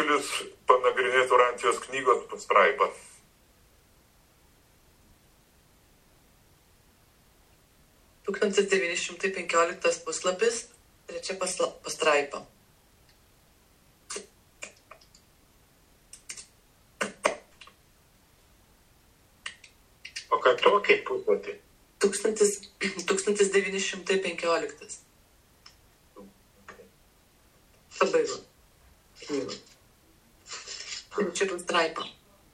siūlyt panagrinėti Urantijos knygos pastraipą. Tūkstantis 915 puslapis, 3 pastraipa. O ką tokį puslapį? 1915. Pabaiga. Knyga. 3 pastraipa.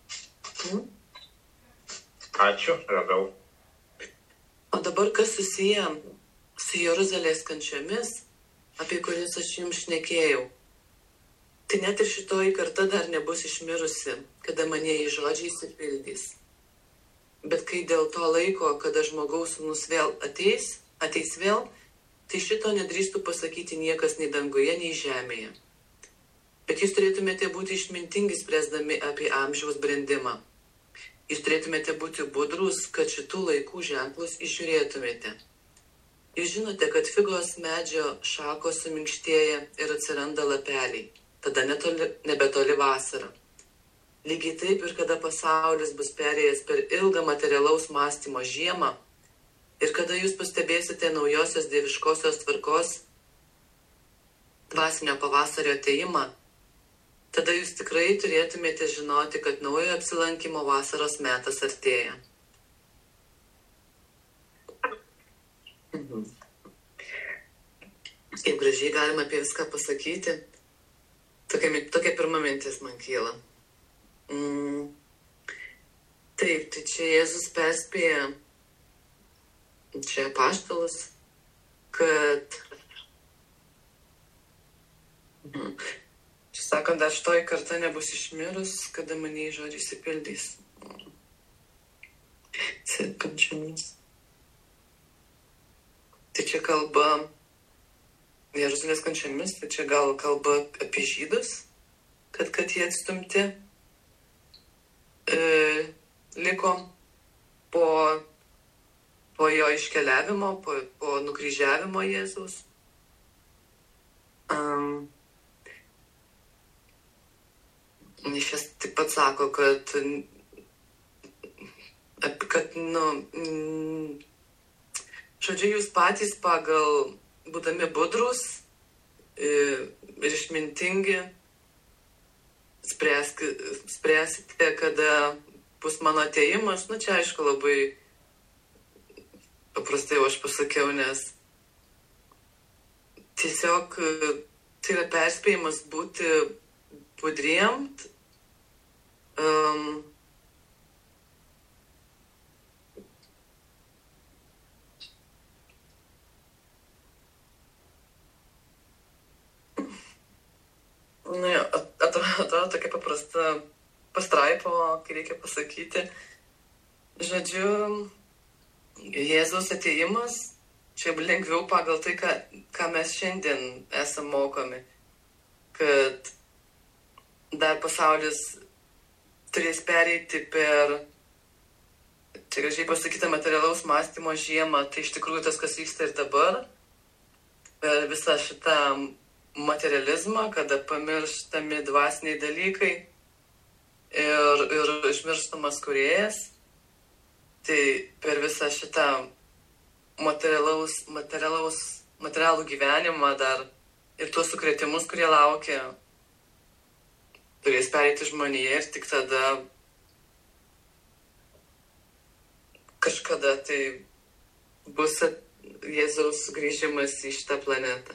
Ačiū, radau. O dabar kas susiję su Jeruzalės kančiomis, apie kurias aš jums šnekėjau. Tai net ir šitoji karta dar nebus išmirusi, kada manieji žodžiai išsipildys. Bet kai dėl to laiko, kada žmogaus sūnus vėl ateis vėl, tai šito nedrįstų pasakyti niekas nei danguje, nei žemėje. Bet jūs turėtumėte būti išmintingi spręsdami apie amžiaus brendimą. Jūs turėtumėte būti budrus, kad šitų laikų ženklus išžiūrėtumėte. Jūs žinote, kad figos medžio šakos suminkštėja ir atsiranda lapeliai. Tada nebetoli vasara. Lygiai taip ir kada pasaulis bus perėjęs per ilgą materialaus mąstymo žiemą ir kada jūs pastebėsite naujosios dieviškosios tvarkos dvasinio pavasario atėjimą, tada jūs tikrai turėtumėte žinoti, kad naujojo apsilankimo vasaros metas artėja. Kaip gražiai galima apie viską pasakyti. Tokia pirma mintis man kyla. Taip, tai čia Jėzus perspėja, čia apaštalus, kad čia sakant, dar šitoji karta nebus išmirus, kada manieji žodžiai išsipildys. Kančiomis. Tai čia kalba Jeruzalės kančiomis, tai čia gal kalba apie žydus, kad jie atstumti liko po jo iškeliavimo, po nukryžiavimo Jėzaus. Jis taip pat sako, kad žodžiu, jūs patys pagal būdami budrus ir išmintingi spręsite, kada bus mano atėjimas. Čia aišku labai paprastai aš pasakiau, nes tiesiog tai yra perspėjimas būti budriem. Atrodo tokia paprasta pastraipo, kai reikia pasakyti. Žodžiu, Jėzaus atėjimas čia lengviau pagal tai, ką mes šiandien esam mokomi. Kad dar pasaulis turės pereiti per, čia gražiai pasakyta, materialaus mąstymo žiemą. Tai iš tikrųjų tas, kas vyksta ir dabar, per visą šitą materializmą, kada pamirštami dvasiniai dalykai ir išmirštamas kūrėjas. Tai per visą šitą materialų gyvenimą dar ir tuos sukrėtimus, kurie laukia, turės pereiti žmonėje ir tik tada kažkada tai bus Jėzaus sugrįžimas į šitą planetą.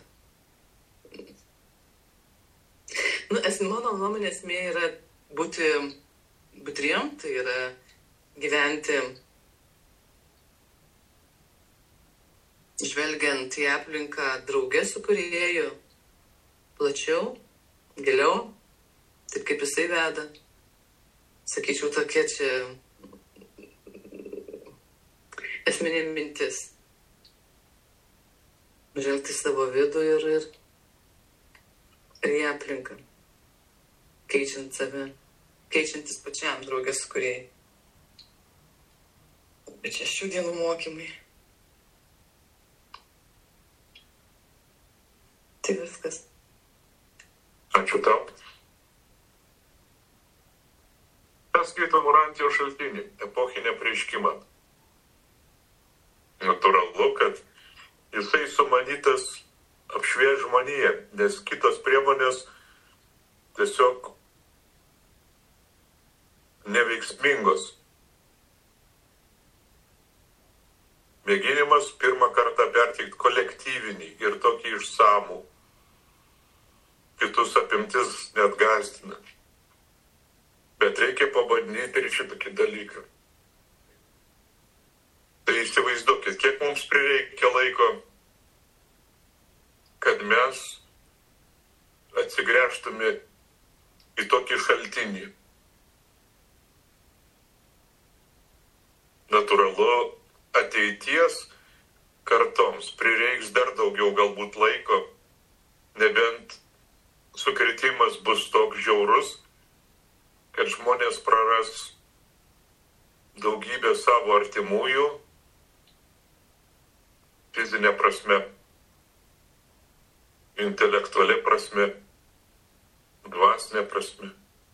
Mano nuomonė esmė yra būti budriem, tai yra gyventi žvelgiant į aplinką drauge su kūrėju, plačiau, giliau, taip kaip jisai veda. Sakyčiau, tokia čia esminė mintis. Žvelgti savo vidų ir į aplinką, keičiant save, keičiantis pačiam draugės su kūrėju. Bet čia šių dienų mokymai. Tai viskas. Ačiū tau. mes skaitom Urantijos šaltinį, epochinį apreiškimą. Natūralu, kad jisai sumanytas apšvies žmoniją, nes kitos priemonės tiesiog neveiksmingos. Mėginimas pirmą kartą perteikti kolektyvinį ir tokį išsamų. Kitus apimtis net gąsdina. Bet reikia pabandyti ir šitokį dalyką. Tai įsivaizduokit, kiek mums prireikia laiko, kad mes atsigręžtume į tokį šaltinį. Natūralu, ateities kartoms prireiks dar daugiau galbūt laiko, nebent sukritimas bus toks žiaurus, kad žmonės praras daugybę savo artimųjų fizinė prasme, intelektualia prasme, dvasinė prasme.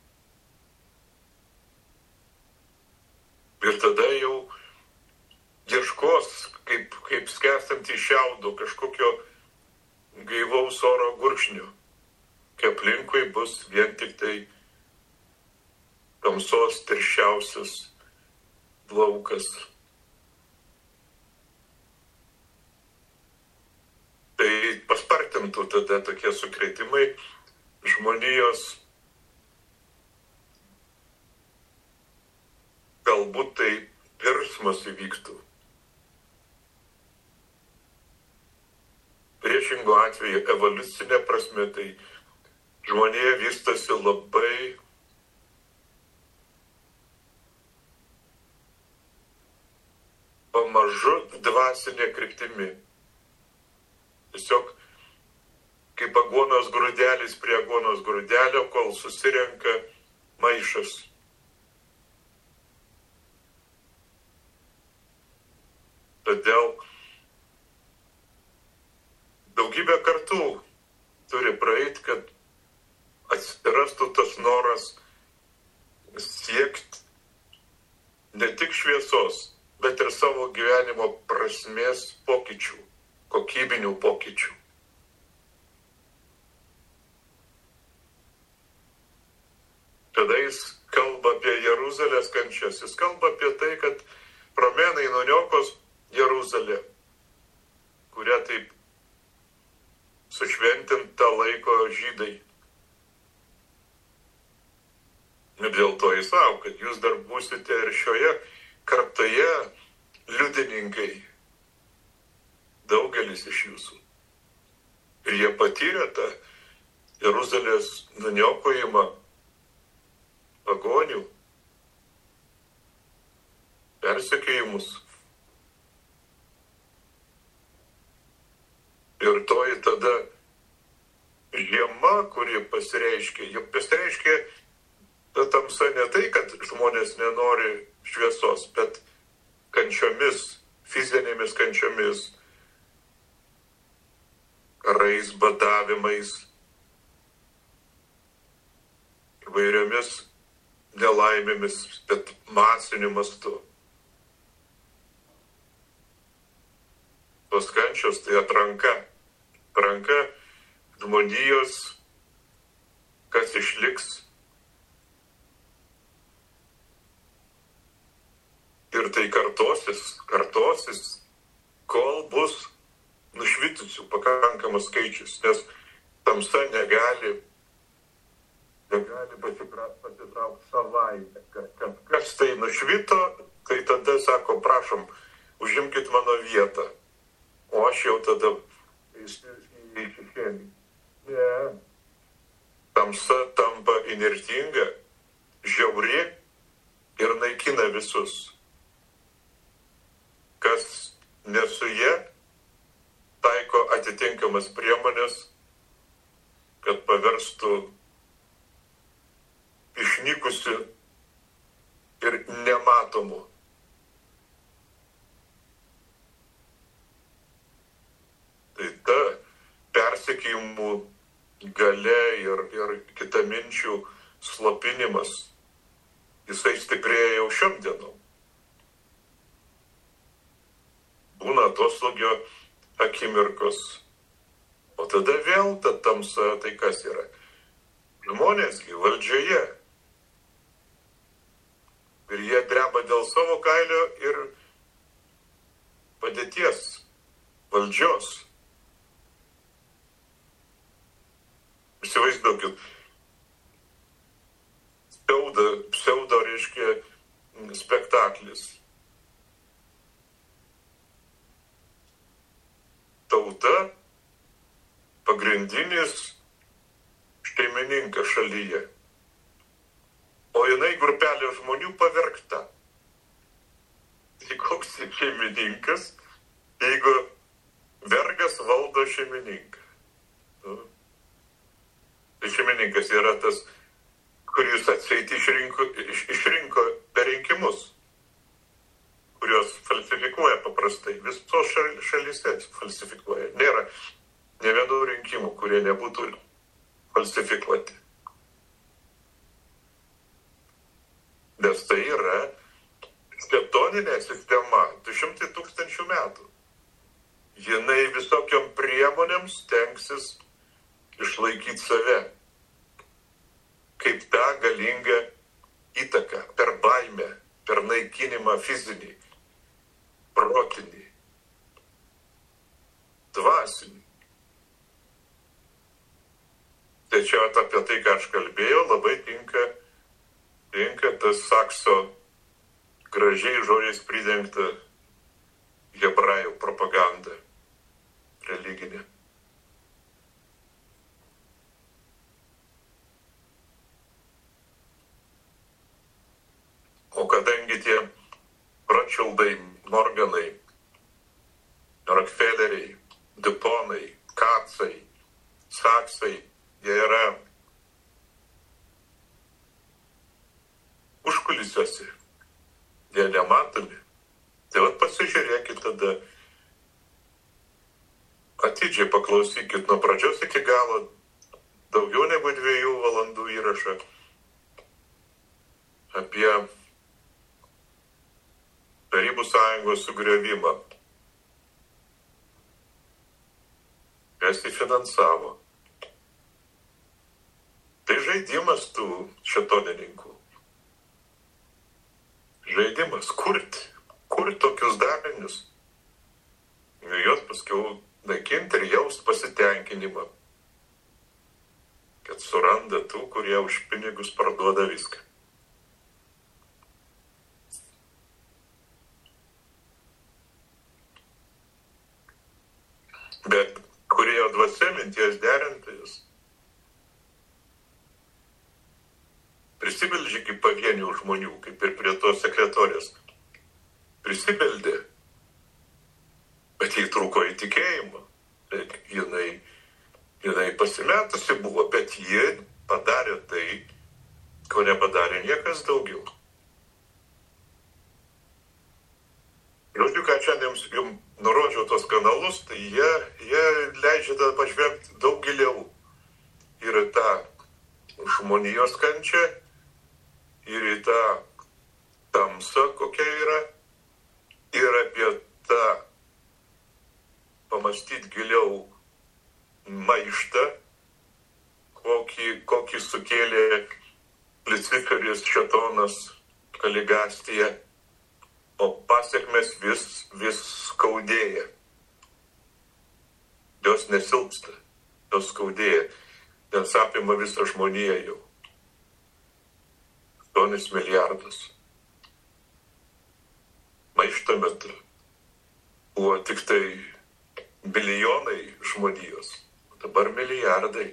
Ir tada jau ieškos, kaip skęstant į šiaudų, kažkokio gaivaus oro gurkšnio, kai aplinkui bus vien tik tai tamsos tirščiausias laukas. Tai paspartintų tada tokie sukrėtimai žmonijos, galbūt tai virsmas įvyktų. Priešingo atveju evoliucinė prasme, tai žmonija vystosi labai pamažu dvasinė kryptimi. Tiesiog kaip aguonos grūdelis prie aguonos grūdelio, kol susirenka maišas. Todėl daugybę kartų turi praeiti, kad atsirastų tas noras siekti ne tik šviesos, bet ir savo gyvenimo prasmės pokyčių, kokybinių pokyčių. Tada jis kalba apie Jeruzalės kančias, jis kalba apie tai, kad romėnai nuniokos Jeruzalė, kurią taip sušventinta laiko žydai. Ir dėl to jis sako, kad jūs dar būsite ir šioje kartoje liudininkai, daugelis iš jūsų. Ir jie patyrė tą Jeruzalės nuniokojimą pagonių, persekiojimus. Ir toji tada žiema, kuri pasireiškia ta tamsa ne tai, kad žmonės nenori šviesos, bet kančiomis, fizinėmis kančiomis, karais, badavimais, įvairiomis nelaimėmis, bet masiniu mastu. Tos kančios tai atranka žmonijos, kas išliks. Ir tai kartosis, kol bus nušvitusių pakankamas skaičius, nes tamsa negali pasitraukti savaime. Kad kas tai nušvito, tai tada sako, prašom, užimkit mano vietą. O aš jau tada įšešėlį. Ne. Tamsa tampa inertinga, žiauri ir naikina visus. Kas ne su jie, taiko atitinkamas priemonės, kad paverstų išnykusių ir nematomų. Tai ta persekiojimų galia ir kitaminčių slopinimas jisai stiprėja jau šiom dienom. Būna atoslūgio akimirkos, o tada vėl ta tamsa, tai kas yra? Žmonėsgi valdžioje. Ir jie dreba dėl savo kailio ir padėties valdžios. Įsivaizduokit, pseudo reiškia spektaklis. Tauta pagrindinis šeimininkas šalyje, o jinai grupelė žmonių pavergta. Tai koks šeimininkas, jeigu vergas valdo šeimininką? Tai šeimininkas yra tas, kuris atseit išrinko per rinkimus, kurios falsifikuoja paprastai. Visos šalyse falsifikuoja. Nėra ne vienų rinkimų, kurie nebūtų falsifikuoti. Nes tai yra šėtoninė sistema 200 000 metų. Jinai visokiom priemonėm stengsis išlaikyti save kaip tą galingą įtaką per baimę, per naikinimą fizinį, protinį, dvasinį. Tai čia apie tai, ką aš kalbėjau, labai tinka tas Sakso gražiai žodžiais pridengta hebrajų propaganda religinė. O kadangi tie Rothschildai, Morganai, Rockefelleriai, Duponai, Katsai, Saksai, jie yra užkulisiuose, jie nematomi. Tai vat pasižiūrėkit tada, atidžiai paklausykit nuo pradžios iki galo, daugiau negu 2 valandų įrašą apie Tarybų sąjungos sugriovimą. Kas jį finansavo? Tai žaidimas tų šėtonininkų. Žaidimas kurti tokius darinius. Ir juos paskiau naikinti ir jaust pasitenkinimą. Kad suranda tų, kurie už pinigus parduoda viską. Bet kurie dvasia minties derintojas prisibeldžia kaip pavienių žmonių, kaip ir prie tos sekretorės. Prisibeldė, bet jai trūko įtikėjimo. Jinai pasimetusi buvo, bet ji padarė tai, ko nepadarė niekas daugiau. Žodžiu, ką čia jums nurodžiau tos kanalus, tai jie leidžia tada pažvelgti daug giliau. Ir į tą žmonijos kančią, ir į tą tamsą, kokia yra, ir apie tą pamastyti giliau maištą, kokį sukėlė Luciferis, šėtonas, Kaligastija. O pasiekmes vis skaudėja. Jos nesilpsta, jos skaudėja, nes apima visą žmoniją jau. 8 milijardus. Maišto metu buvo tik tai bilijonai žmonijos, dabar milijardai.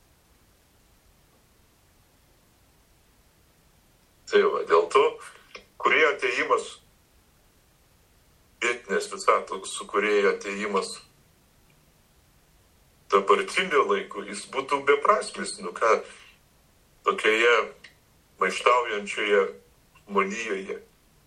Tai va, dėl to, kurie atėjimas vietinės visatos sukūrėjo atėjimas dabartiniu laiku, jis būtų beprasmis, tokioje maištaujančioje žmonijoje.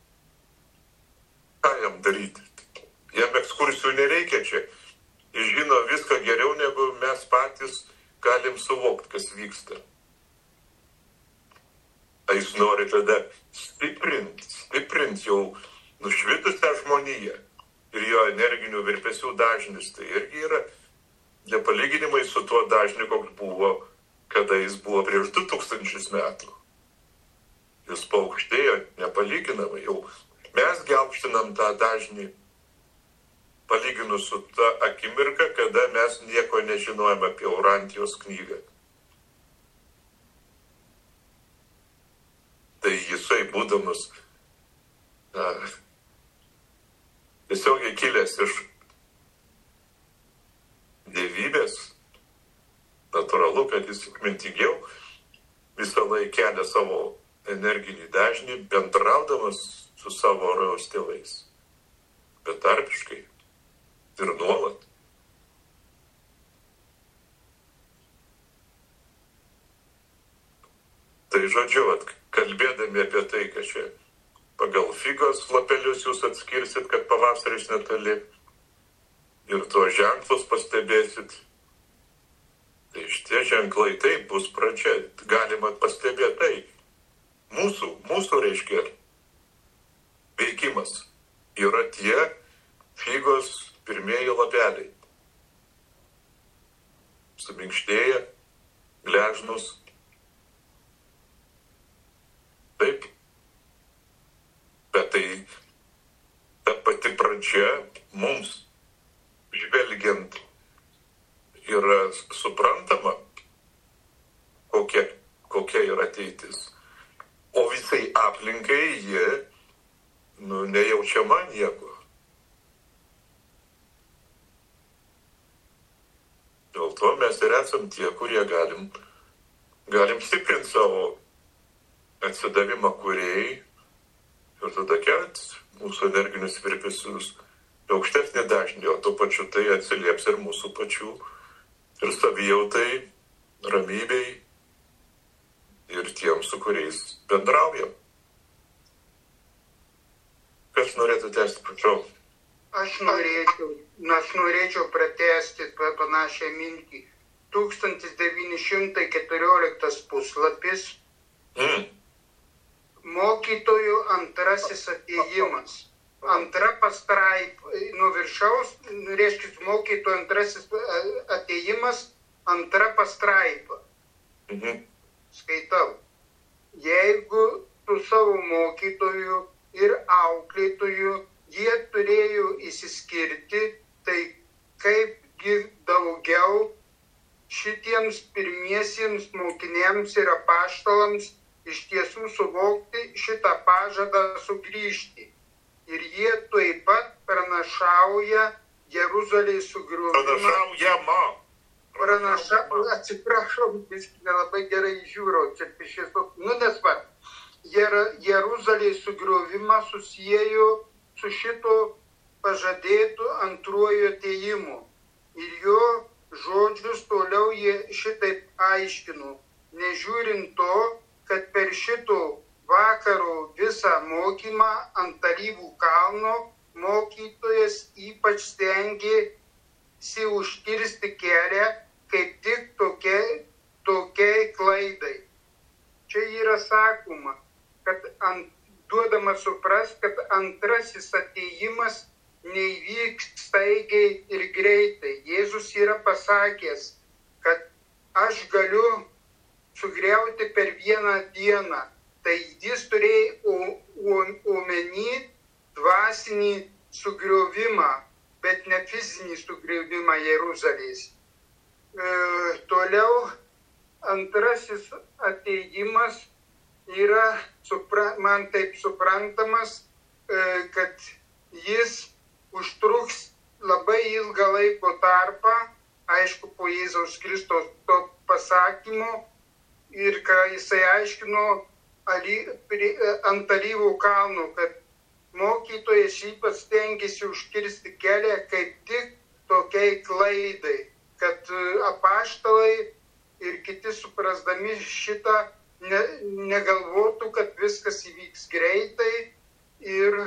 Ką jam daryti? Jam ekskursijų nereikia čia. Jis žino viską geriau, negu mes patys galim suvokti, kas vyksta. Jis nori tada stiprinti jau nušvitusią žmoniją. Ir jo energinių virpesių dažnis tai irgi yra nepalyginimai su tuo dažniu, koks buvo, kada jis buvo prieš 2000 metų. Jis paaukštėjo nepalyginamai. Jau mes gelbstinam tą dažnį palyginus su ta akimirka, kada mes nieko nežinojame apie Urantijos knygą. Tai jisai būdamas tiesiogiai kilęs iš dievybės, natūralu, kad jis mintingiau visą laiką kelia savo energinį dažnį, bendraudamas su savo rojaus tėvais, betarpiškai ir nuolat. Tai žodžiu, kalbėdami apie tai, kad čia pagal figos lapelius jūs atskirsit, kad pavasaris netoli ir tuos ženklus pastebėsit. Tai šitie ženklai taip bus pradžia, galima pastebėti tai. Mūsų reiškia veikimas yra tie figos pirmieji lapeliai. Suminkštėja, gležnus. Taip. Bet tai ta pati pradžia mums žvelgiant yra suprantama, kokia yra ateitis. O visai aplinkai jie nejaučiama nieko. Dėl to mes ir esam tie, kurie galim stiprinti savo atsidavimą kūrėjai ir tada kelti mūsų energinius virpesius aukštesnį dažnį, o tuo pačiu tai atsilieps ir mūsų pačių ir savijautai, ramybei ir tiems, su kuriais bendraujam. Kas norėtų tęsti, prašau? Aš norėčiau pratęsti panašią mintį. 1914 puslapis. Mokytojų antrasis atėjimas. Antra pastraipa, nuo viršaus, reiškia, mokytojų antrasis atėjimas, antra pastraipa. Skaitau. Jeigu su savo mokytoju ir auklėtoju jie turėjo įsiskirti, tai kaipgi daugiau šitiems pirmiesiems mokiniams ir apaštalams iš tiesų suvokti šitą pažadą sugrįžti. Ir jie taip pat pranašauja Jeruzalės sugriuvimą. Atsiprašau, nelabai gerai žiūrau, čia piešėtos, nesvarbu. Jeruzalės sugriuvimą susiejo su šito pažadėtu antruoju atėjimu. Ir jo žodžius toliau jie šitaip aiškino, nežiūrint to, kad per šito vakaro visą mokymą ant Alyvų kalno mokytojas ypač stengėsi užkirsti kelią kaip tik tokiai klaidai. Čia yra sakoma, kad duodama suprast, kad antrasis atėjimas neįvyks staigiai ir greitai. Jėzus yra pasakęs, kad aš galiu sugriauti per vieną dieną. Tai jis turėjo omeny dvasinį sugriovimą, bet ne fizinį sugriovimą Jeruzalės. Toliau antrasis atėjimas yra man taip suprantamas, kad jis užtruks labai ilgą laiko tarpą, aišku, po Jėzaus Kristaus to pasakymo, ir ką jisai aiškino ant Alyvų kalno, kad mokytojas ypač stengiasi užkirsti kelią kaip tik tokiai klaidai, kad apaštalai ir kiti suprasdami šitą negalvotų, kad viskas įvyks greitai ir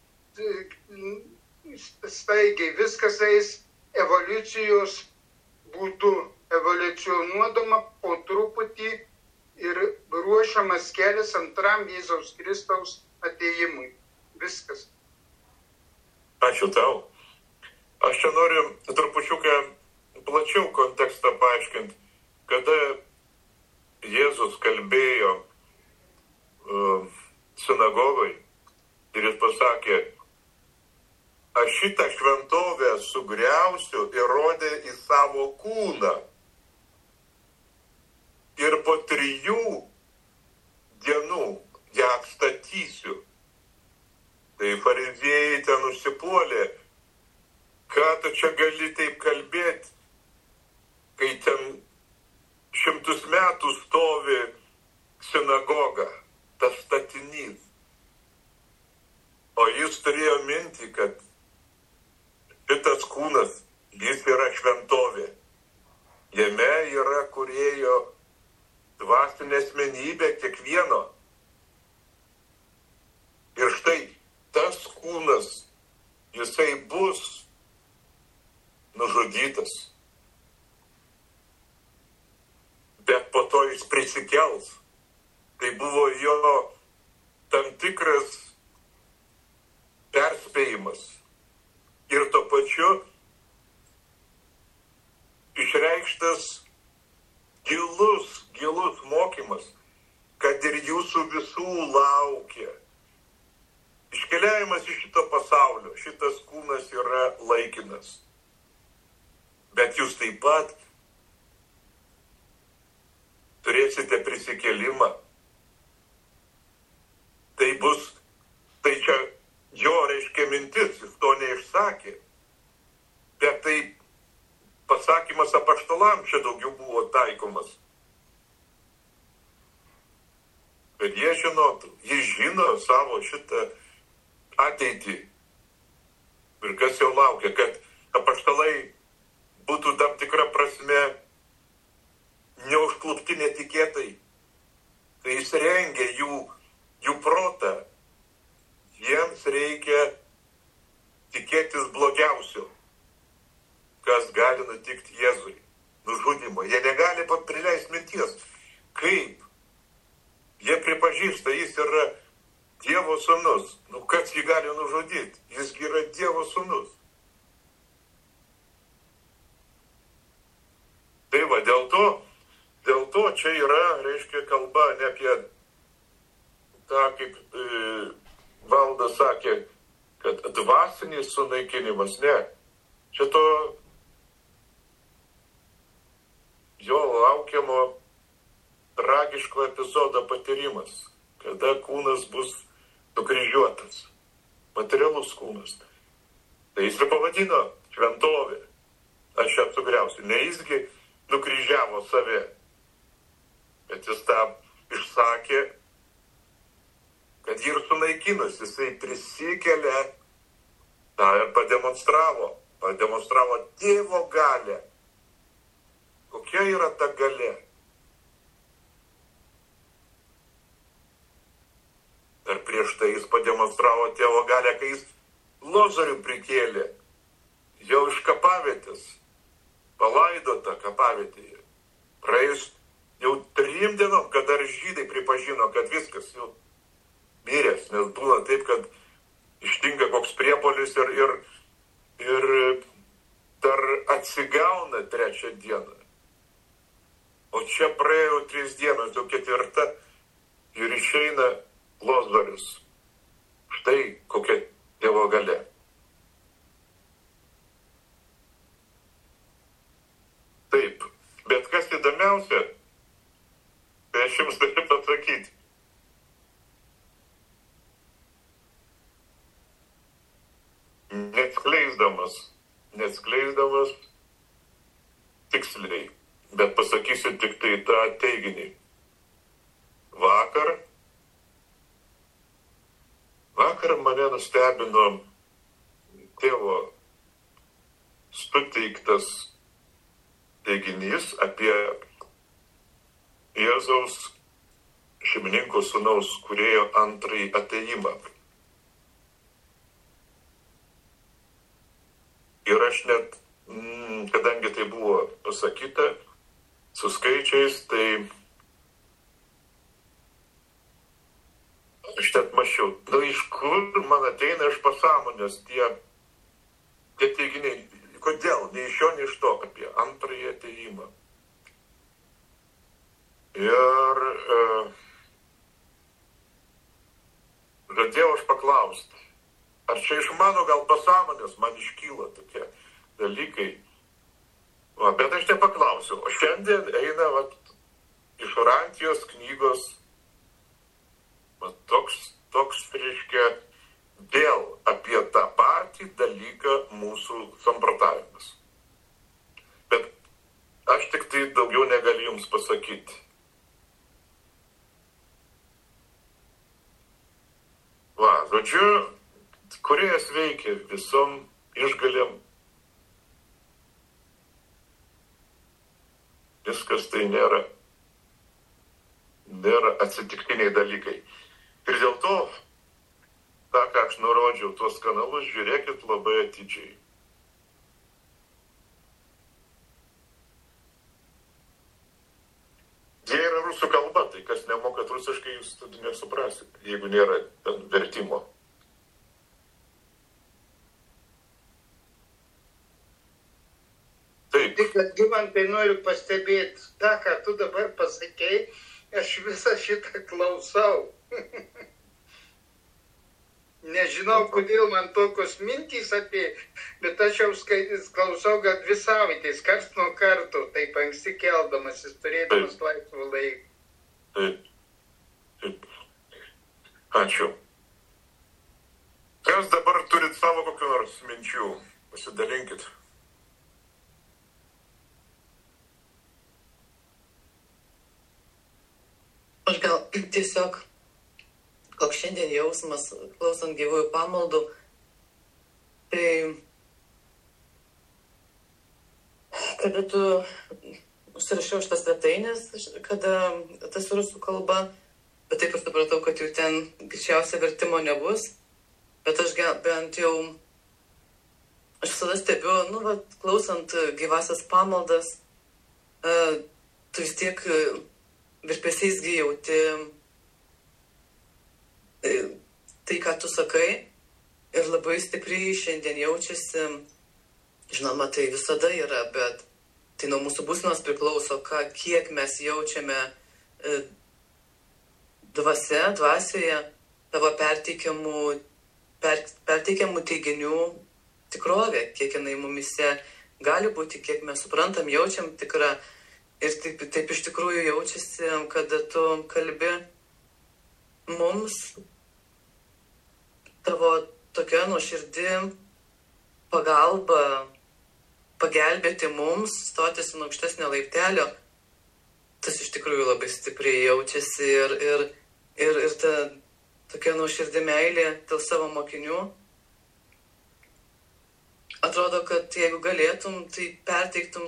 staigiai. Viskas eis evoliucijos būdu, evoliucionuodama po truputį ir ruošiasi ruošiamas kelias antram Jėzaus Kristaus atėjimui. Viskas. Ačiū tau. Aš čia noriu trupučiuką plačiau kontekstą paaiškinti, kada Jėzus kalbėjo sinagogai ir jis pasakė, aš šitą šventovę sugriausiu ir rodė į savo kūną. Ir po 3 dienų ją atstatysiu. Tai fariziejai ten užsipuolė, ką tu čia gali taip kalbėti, kai ten 100 metų stovi sinagoga, tas statinys. O jis turėjo mintį, kad šitas kūnas, jis yra šventovė. Jame yra kūrėjo dvasinė asmenybė kiekvieno. Ir štai tas kūnas, jisai bus nužudytas. Bet po to jis prisikels. Tai buvo jo tam tikras perspėjimas. Ir tuo pačiu išreikštas gilus mokymas, kad ir jūsų visų laukia. Iškeliavimas iš šito pasaulio, šitas kūnas yra laikinas. Bet jūs taip pat turėsite prisikėlimą. Tai čia jo reiškia mintis, jis to neišsakė. Bet tai pasakymas apaštalam čia daugiau buvo taikomas. Bet jie žinotų, jis žino savo šitą ateitį. Ir kas jau laukia, kad apaštalai būtų tam tikra prasme neužklupti netikėtai. Kai jis rengia jų protą, jiems reikia tikėtis blogiausio, kas gali nutikti Jėzui. Nužudimo. Jie negali prileisti minties. Kaip? Jie pripažįsta, jis yra Dievo sūnus. Kas jį gali nužudyti? Jis yra Dievo sūnus. Tai va, dėl to čia yra, reiškia, kalba ne apie tą, kaip Valdas sakė, kad dvasinis sunaikinimas, ne. Čia to jo laukiamo tragiško epizodo patyrimas, kada kūnas bus nukryžiuotas, materialus kūnas. Tai jis ir pavadino šventovė. Aš ją sugriausiu. Ne jisgi nukryžiavo save, bet jis tą išsakė, kad jį ir sunaikinus, jisai prisikelia, tą ir pademonstravo Dievo galią. Kokia yra ta galia? Dar prieš tai jis pademonstravo Dievo galią, kai jis Lozorių prikėlė, jau iš kapavietės, palaidota kapavietėje. Praėjus jau 3 dienom, kad dar žydai pripažino, kad viskas jau miręs, nes būna taip, kad ištinka koks priepuolis ir dar atsigauna 3 dieną. O čia praėjo 3 dienos, jau 4 ir išeina Lozorius. Štai kokia Dievo galia. Taip, bet kas įdomiausia, tai aš jums turiu pasakyti. Neatskleisdamas tiksliai, bet pasakysiu tik tai tą teiginį. Vakar mane nustebino tėvo suteiktas teiginys apie Jėzaus šeimininko sūnaus kūrėjo antrąjį atėjimą. Ir aš net, kadangi tai buvo pasakyta su skaičiais, tai susimasčiau, iš kur man ateina iš pasąmonės tie teiginiai, kodėl, nei iš jo, nei iš to, apie antrąjį atėjimą. Ir žadėjau aš paklausti, ar čia iš mano gal pasąmonės man iškyla tokie dalykai. Bet aš nepaklausiu. O šiandien eina iš Orantijos knygos toks, reiškia, vėl apie tą patį dalyką mūsų samprotavimas. Bet aš tik tai daugiau negaliu jums pasakyti. Žodžiu, Kūrėjas veikia visom išgalėm. Viskas tai nėra atsitiktiniai dalykai. Ir dėl to, ką aš nurodžiau, tuos kanalus žiūrėkit labai atidžiai. Jie yra rusų kalba, tai kas nemokat rusiškai, jūs nesuprasit, jeigu nėra vertimo. Taip. Tik Algimantai noriu pastebėti, tą, ką tu dabar pasakei, aš visą šitą klausau. Nežinau, kodėl man tokios mintys apie, bet aš jau klausau gal 2 savaitės, karts nuo karto, taip anksti keldamasis, turėdamas laisvą laiką. Taip. Ačiū. Kas dabar turit savo kokių nors minčių? Pasidalinkit. Aš gal tiesiog, koks šiandien jausmas, klausant gyvųjų pamaldų, tai kada tu užsirašiau šitas svetainės, kada tas rusų kalba, bet taip ir supratau, kad jau ten greičiausia vertimo nebus, bet aš bent jau, aš visada stebiu, klausant gyvasias pamaldas, tu vis tiek virpesiais jauti tai, ką tu sakai, ir labai stipriai šiandien jaučiasi, žinoma, tai visada yra, bet tai nuo mūsų būsenos priklauso, kiek mes jaučiame dvasioje tavo perteikiamų teiginių tikrovė, kiek jinai mumise gali būti, kiek mes suprantam, jaučiam tikrą. Ir taip iš tikrųjų jaučiasi, kada tu kalbi mums, tavo tokia nuoširdi pagalba, pagelbėti mums, stotis ant aukštesnio laiptelio, tas iš tikrųjų labai stipriai jaučiasi ir ta tokia nuoširdi meilė dėl savo mokinių. Atrodo, kad jeigu galėtum, tai perteiktum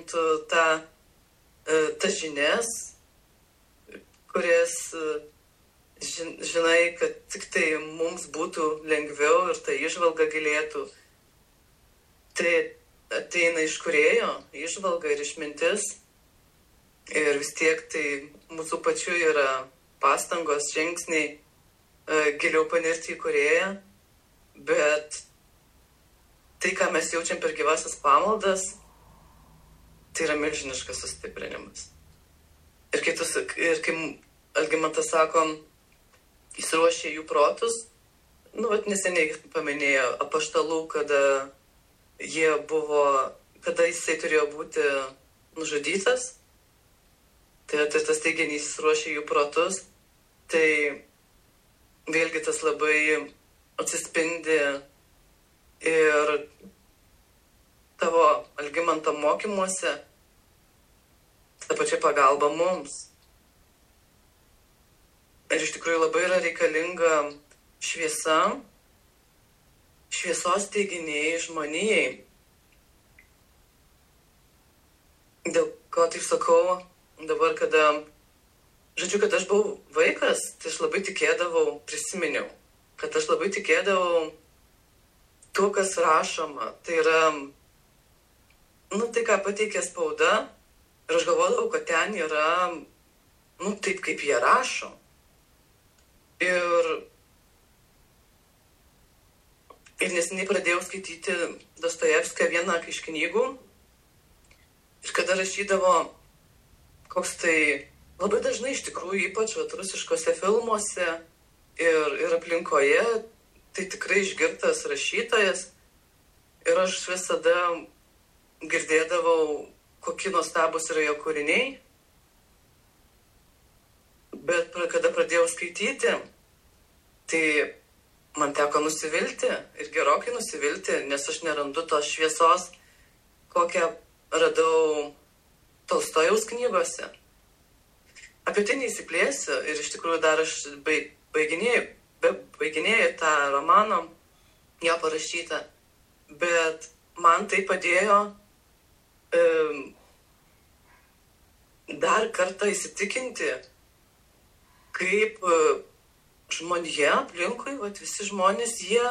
tas žinias, kurias žinai, kad tik tai mums būtų lengviau ir ta įžvalga galėtų. Tai ateina iš Kūrėjo, įžvalga ir išmintis. Ir vis tiek tai mūsų pačių yra pastangos, žingsniai giliau panirti į Kūrėją. Bet tai, ką mes jaučiam per gyvasias pamaldas, tai yra milžiniškas sustiprinimas. Ir kai Algimantas sako, jis ruošė jų protus, neseniai paminėjo apaštalų, kada jisai turėjo būti nužudytas, tai tas teiginys ruošė jų protus, tai vėlgi tas labai atsispindi ir tavo Algimanto mokymuose, ta pačia pagalba mums. Ir iš tikrųjų labai yra reikalinga šviesa, šviesos teiginiai žmonijai. Dėl ko taip sakau, dabar, kad aš buvau vaikas, tai aš labai tikėdavau, prisiminiau, kad aš labai tikėdavau tuo, kas rašoma. Tai yra, tai ką pateikė spauda, ir aš galvodavau, kad ten yra, taip kaip jie rašo. Ir Ir neseniai pradėjau skaityti Dostojevskio vieną iš knygų. Ir kada rašydavo, koks tai labai dažnai iš tikrųjų, ypač rusiškose filmuose ir aplinkoje, tai tikrai išgirtas rašytojas. Ir aš visada girdėdavau, kokie nuostabus yra jo kūriniai. Bet kada pradėjau skaityti, tai man teko nusivilti ir gerokai nusivilti, nes aš nerandu tos šviesos, kokią radau Tolstojaus knygose. Apie tai neįsiplėsiu ir iš tikrųjų dar aš baiginėjau tą romaną, ją parašytą, bet man tai padėjo dar kartą įsitikinti, kaip žmonėje aplinkui, visi žmonės, jie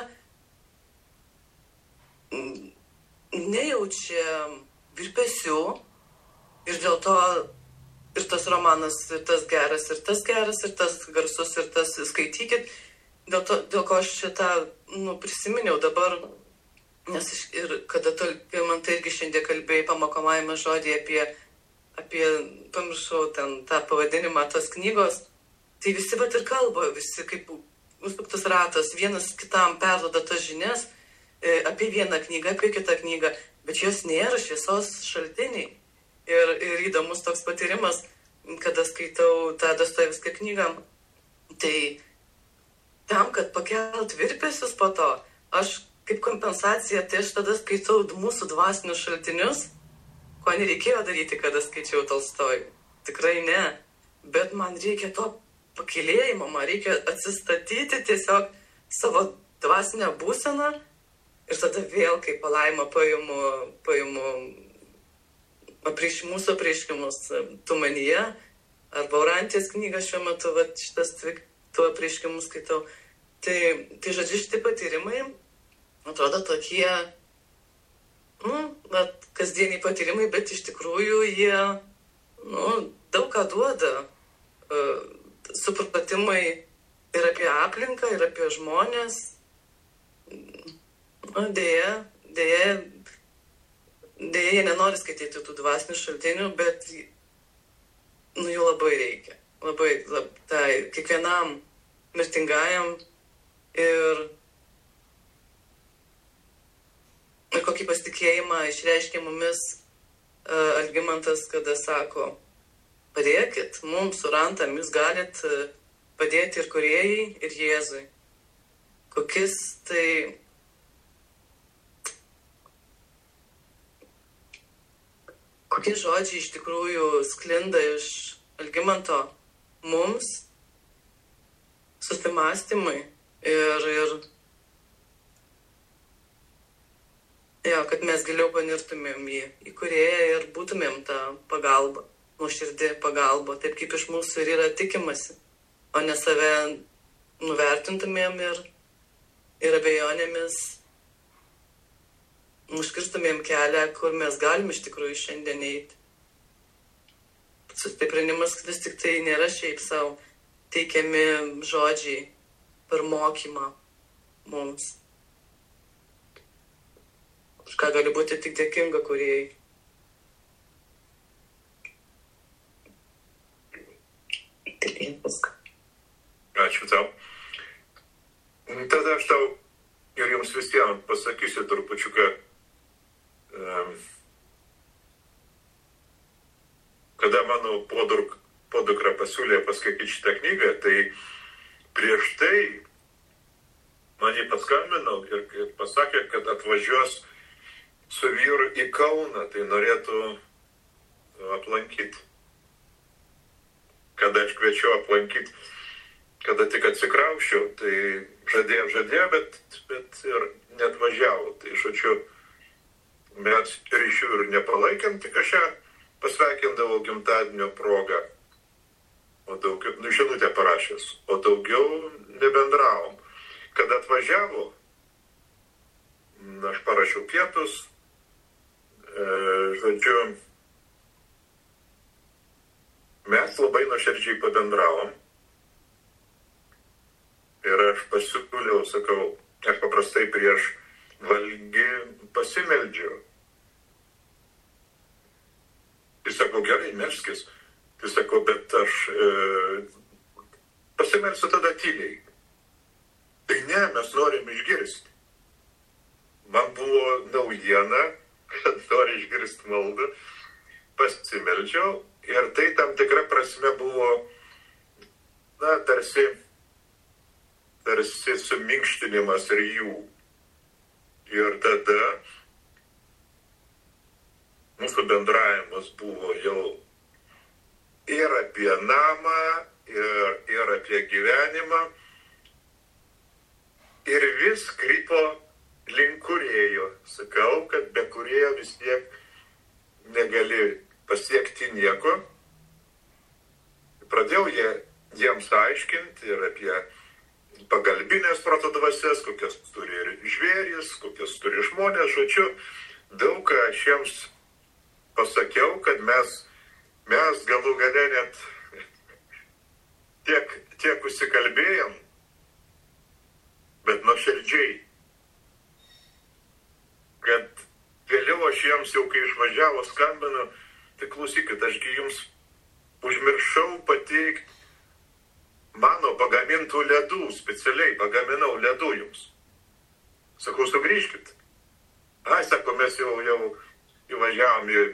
nejaučia virpesių ir dėl to ir tas romanas, ir tas geras, ir tas garsus, ir tas skaitykit. Dėl ko aš šitą prisiminiau dabar, nes ir kada man tai irgi šiandien kalbėjai pamokomajame žodį apie pamiršau ten tą pavadinimą tos knygos, tai visi ir kalba, visi kaip užsuktas ratas, vienas kitam perduoda tas žinias apie vieną knygą, apie kitą knygą, bet jos nėra šviesos šaltiniai. Ir įdomus toks patyrimas, kada skaitau tą Dostojevskio knygą, tai tam, kad pakelt virpesius po to, aš kaip kompensacija, tai aš tada skaitau mūsų dvasinius šaltinius, ko nereikėjo daryti, kada skaičiau Tolstojų. Tikrai ne. Bet man reikia to pakilėjimo, man reikia atsistatyti tiesiog savo dvasinę būseną ir tada vėl kaip palaimą paimu mūsų apreiškimus tu manyje, arba Orantijos knygą šiuo metu, šitas tu apreiškimus skaitau. Tai žodžiu, šitie patyrimai atrodo tokie, kasdieniai patyrimai, bet iš tikrųjų jie, daug ką duoda. Supratimai ir apie aplinką, ir apie žmonės. Deja, jie nenori skaityti tų dvasinių šaltinių, bet jų labai reikia. Tai kiekvienam mirtingajam ir kokį pasitikėjimą išreiškia mumis Algimantas, kada sako, padėkit mums su Rantam, jūs galit padėti ir Kūrėjai, ir Jėzui. Kokie žodžiai iš tikrųjų sklinda iš Algimanto mums susimąstymui ir kad mes giliau panirtumėm į Kūrėją ir būtumėm tą pagalbą, nuoširdį pagalbą, taip kaip iš mūsų ir yra tikimasi, o ne save nuvertintumėm ir abejonėmis užkirstumėm kelią, kur mes galim iš tikrųjų šiandien eiti. Sustiprinimas vis tik tai nėra šiaip savo teikiami žodžiai per mokymą mums. Už ką gali būti tik dėkinga Kūrėjai. Ačiū tau. Tada aš tau ir jums visiems pasakysiu trupučiuką, kada mano podukra pasiūlė paskaityti šitą knygą, tai prieš tai man jį paskambinau ir pasakė, kad atvažiuos su vyru į Kauną, tai norėtų aplankyti. Kada aš kviečiu aplankyti, kada tik atsikrauščiau, tai žadėjau, bet ir neatvažiavau. Tai žodžiu, mes ryšių ir nepalaikėm, tik aš ją pasveikindavau gimtadienio progą. O daugiau, žinutę parašęs, o daugiau nebendravom. Kada atvažiavo, aš parašiau pietus, žodžiu, mes labai nuoširdžiai pabendravom. Ir aš pasiūliau, sakau, aš paprastai prieš valgį pasimeldžiu. Jis sako, gerai, melskis. Jis sako, bet aš pasimelsiu tada tyliai. Tai ne, mes norim išgirsti. Man buvo naujiena, kad nori išgirsti maldą. Pasimeldžiau ir tai tam tikra prasme buvo, tarsi suminkštinimas ir jų. Ir tada mūsų bendravimas buvo jau ir apie namą, ir apie gyvenimą. Ir vis krypo link kūrėjo. Sakau, kad be kūrėjo vis tiek negali pasiekti nieko. Pradėjau jiems aiškinti ir apie pagalbinės proto dvasias, kokias turi ir žvėrys, kokias turi žmonės. Žodžiu, daug ką aš jiems pasakiau, kad mes galų gale net tiek užsikalbėjom, bet nuoširdžiai, kad vėliau aš jiems jau kai išvažiavo skambinu, tai klausykit, ašgi jums užmiršau pateikti mano pagamintų ledų, specialiai pagaminau ledų jums. Sakau, sugrįžkit. Sako, mes jau įvažiavom į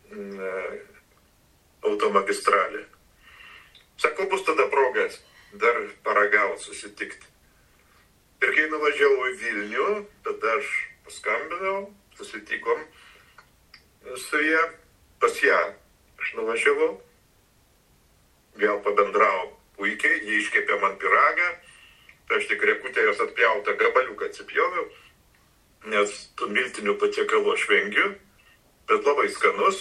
automagistralę. Sako, bus tada progas dar paragauti, susitikti. Ir kai nuvažiavau į Vilnių, tada aš paskambinau, susitikom su ją, pas ją aš nuvažiavau, vėl pabendrau puikiai, jie iškepė man pyragą, tai aš tik rekutę jos atpjautą gabaliuką atsipjoviau, nes tų miltinių patiekalų aš vengiu, bet labai skanus.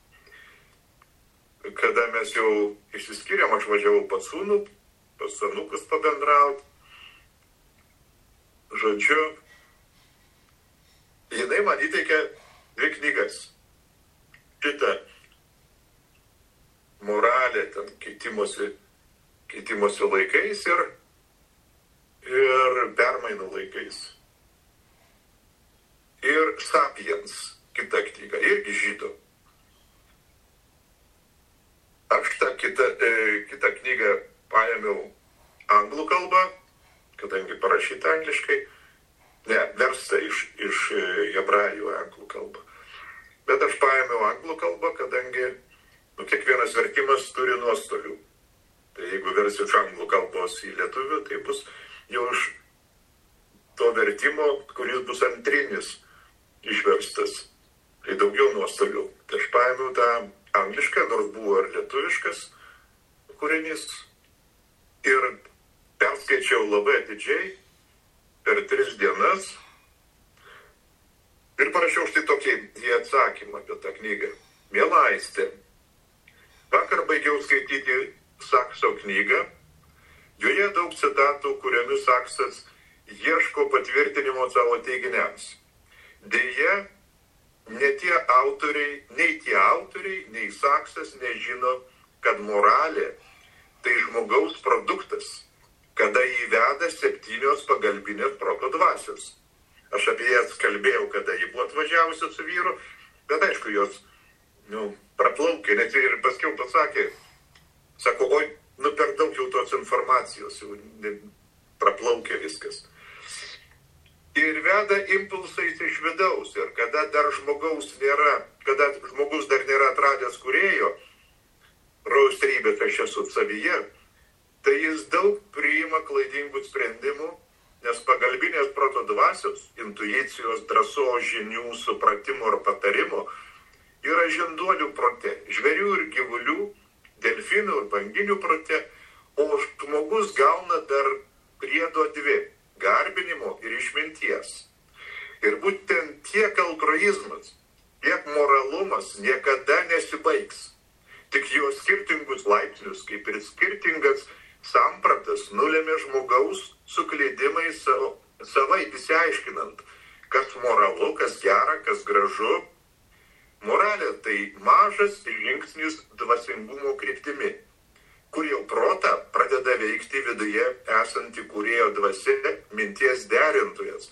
Kada mes jau išsiskyrėm, aš važiavau pas sūnų, pas anūkus pabendrauti. Žodžiu, jinai man įteikė 2 knygas. Šitą moralė, ten keitimosi laikais ir permainų laikais. Ir Sapiens, kita knyga, irgi žydų. Aš tą kitą knygą paėmiau anglų kalbą, kadangi parašyta angliškai, versta iš hebrajų anglų kalbą. Bet aš paėmiau anglų kalbą, kadangi kiekvienas vertimas turi nuostolių. Tai jeigu versiu iš anglų kalbos į lietuvių, tai bus jau iš to vertimo, kuris bus antrinis išverstas. Tai daugiau nuostolių. Tai aš paėmiau tą anglišką, nors buvo ir lietuviškas kūrinys. Ir perskaičiau labai atidžiai per 3 dienas. Ir parašiau štai tokį atsakymą apie tą knygą. Miela Aistė, vakar baigiau skaityti Sakso knygą. Joje daug citatų, kuriomis Saksas ieško patvirtinimo savo teiginiams. Deja, nei tie autoriai, nei Saksas nežino, kad moralė tai žmogaus produktas, kada įveda 7 pagalbinės proto dvasios. Aš apie jas kalbėjau, kada ji buvo atvažiavusi su vyru, bet aišku, jos praplaukė, net ir paskiau pasakė, sako, oi, per daug jau tos informacijos, jau praplaukė viskas. Ir veda impulsais iš vidaus. Ir kada žmogus dar nėra atradęs kūrėjo, raustrybės aš esu savyje, tai jis daug priima klaidingų sprendimų, nes pagalbinės proto dvasios, intuicijos, drąsos, žinių, supratimo ir patarimo yra žinduolių prote, žvėrių ir gyvulių, delfinų ir banginių prote, o žmogus gauna dar priedo 2. Garbinimo ir išminties. Ir būtent tiek altruizmas, tiek moralumas niekada nesibaigs. Tik jo skirtingus laipsnius, kaip ir skirtingas sampratas, nulėmė žmogaus suklydimai savaip įsiaiškinant, kas moralu, kas gera, kas gražu. Moralė tai mažas žingsnis dvasingumo kryptimi, kur jau protą pradeda pradeda veikti viduje esanti kūrėjo dvasia, minties derintojas.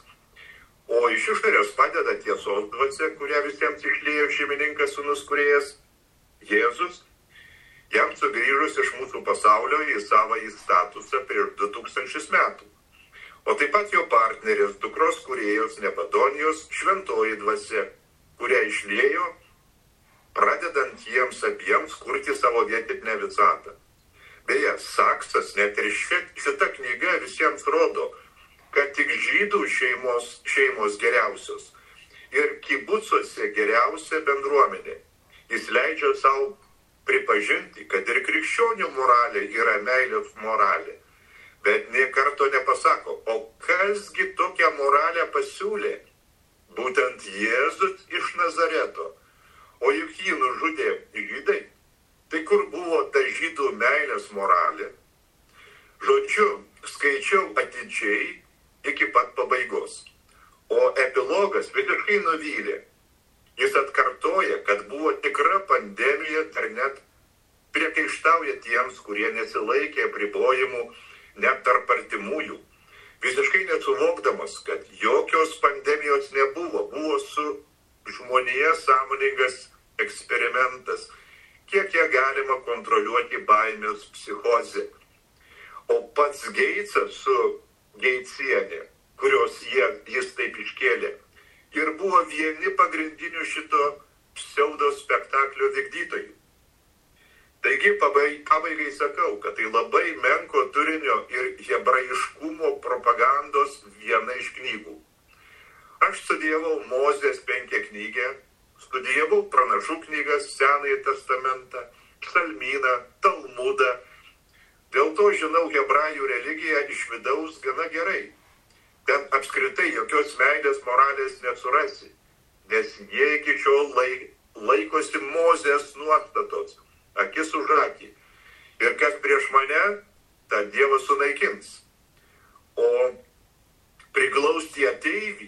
O iš išorės padeda tiesos dvasia, kurią visiems išliejo šeimininkas sūnus kūrėjas Jėzus, jam sugrįžus iš mūsų pasaulio į savąjį statusą prieš 2000 metų. O taip pat jo partnerės, dukros kūrėjos Nebadonijos šventoji dvasia, kurią išliejo, pradedant jiems abiems kurti savo vietinę visatą. Beje, Saksas net ir šita knyga visiems rodo, kad tik žydų šeimos geriausios ir kibucuose geriausia bendruomenė. Jis leidžia savo pripažinti, kad ir krikščionių moralė yra meilės moralė. Bet nė karto nepasako, o kasgi tokią moralę pasiūlė? Būtent Jėzus iš Nazareto. O juk jį nužudė žydai. Tai kur buvo ta žydų meilės moralė? Žodžiu, skaičiau atidžiai iki pat pabaigos. O epilogas visiškai nuvylė. Jis atkartoja, kad buvo tikra pandemija ir net priekaištauja tiems, kurie nesilaikė apribojimų net tarp artimųjų. Visiškai nesuvokdamas, kad jokios pandemijos nebuvo. Buvo su žmonija sąmoningas eksperimentas, kiek ją galima kontroliuoti baimės psichozę. O pats Geitsas su Geitsienė, kurios jis taip iškėlė, ir buvo vieni pagrindinių šito pseudo spektaklio vykdytojų. Taigi pabaigai sakau, kad tai labai menko turinio ir hebrajiškumo propagandos viena iš knygų. Aš studijavau Mozės 5 knygę, studijavau pranašų knygas, Senąjį testamentą, Psalmyną, Talmudą. Dėl to žinau hebrajų religiją iš vidaus gana gerai. Ten apskritai jokios meilės moralės nesurasi, nes jie iki šiol laikosi Mozės nuostatos, akis už akį. Ir kas prieš mane, tą Dievas sunaikins. O priglausti ateivį,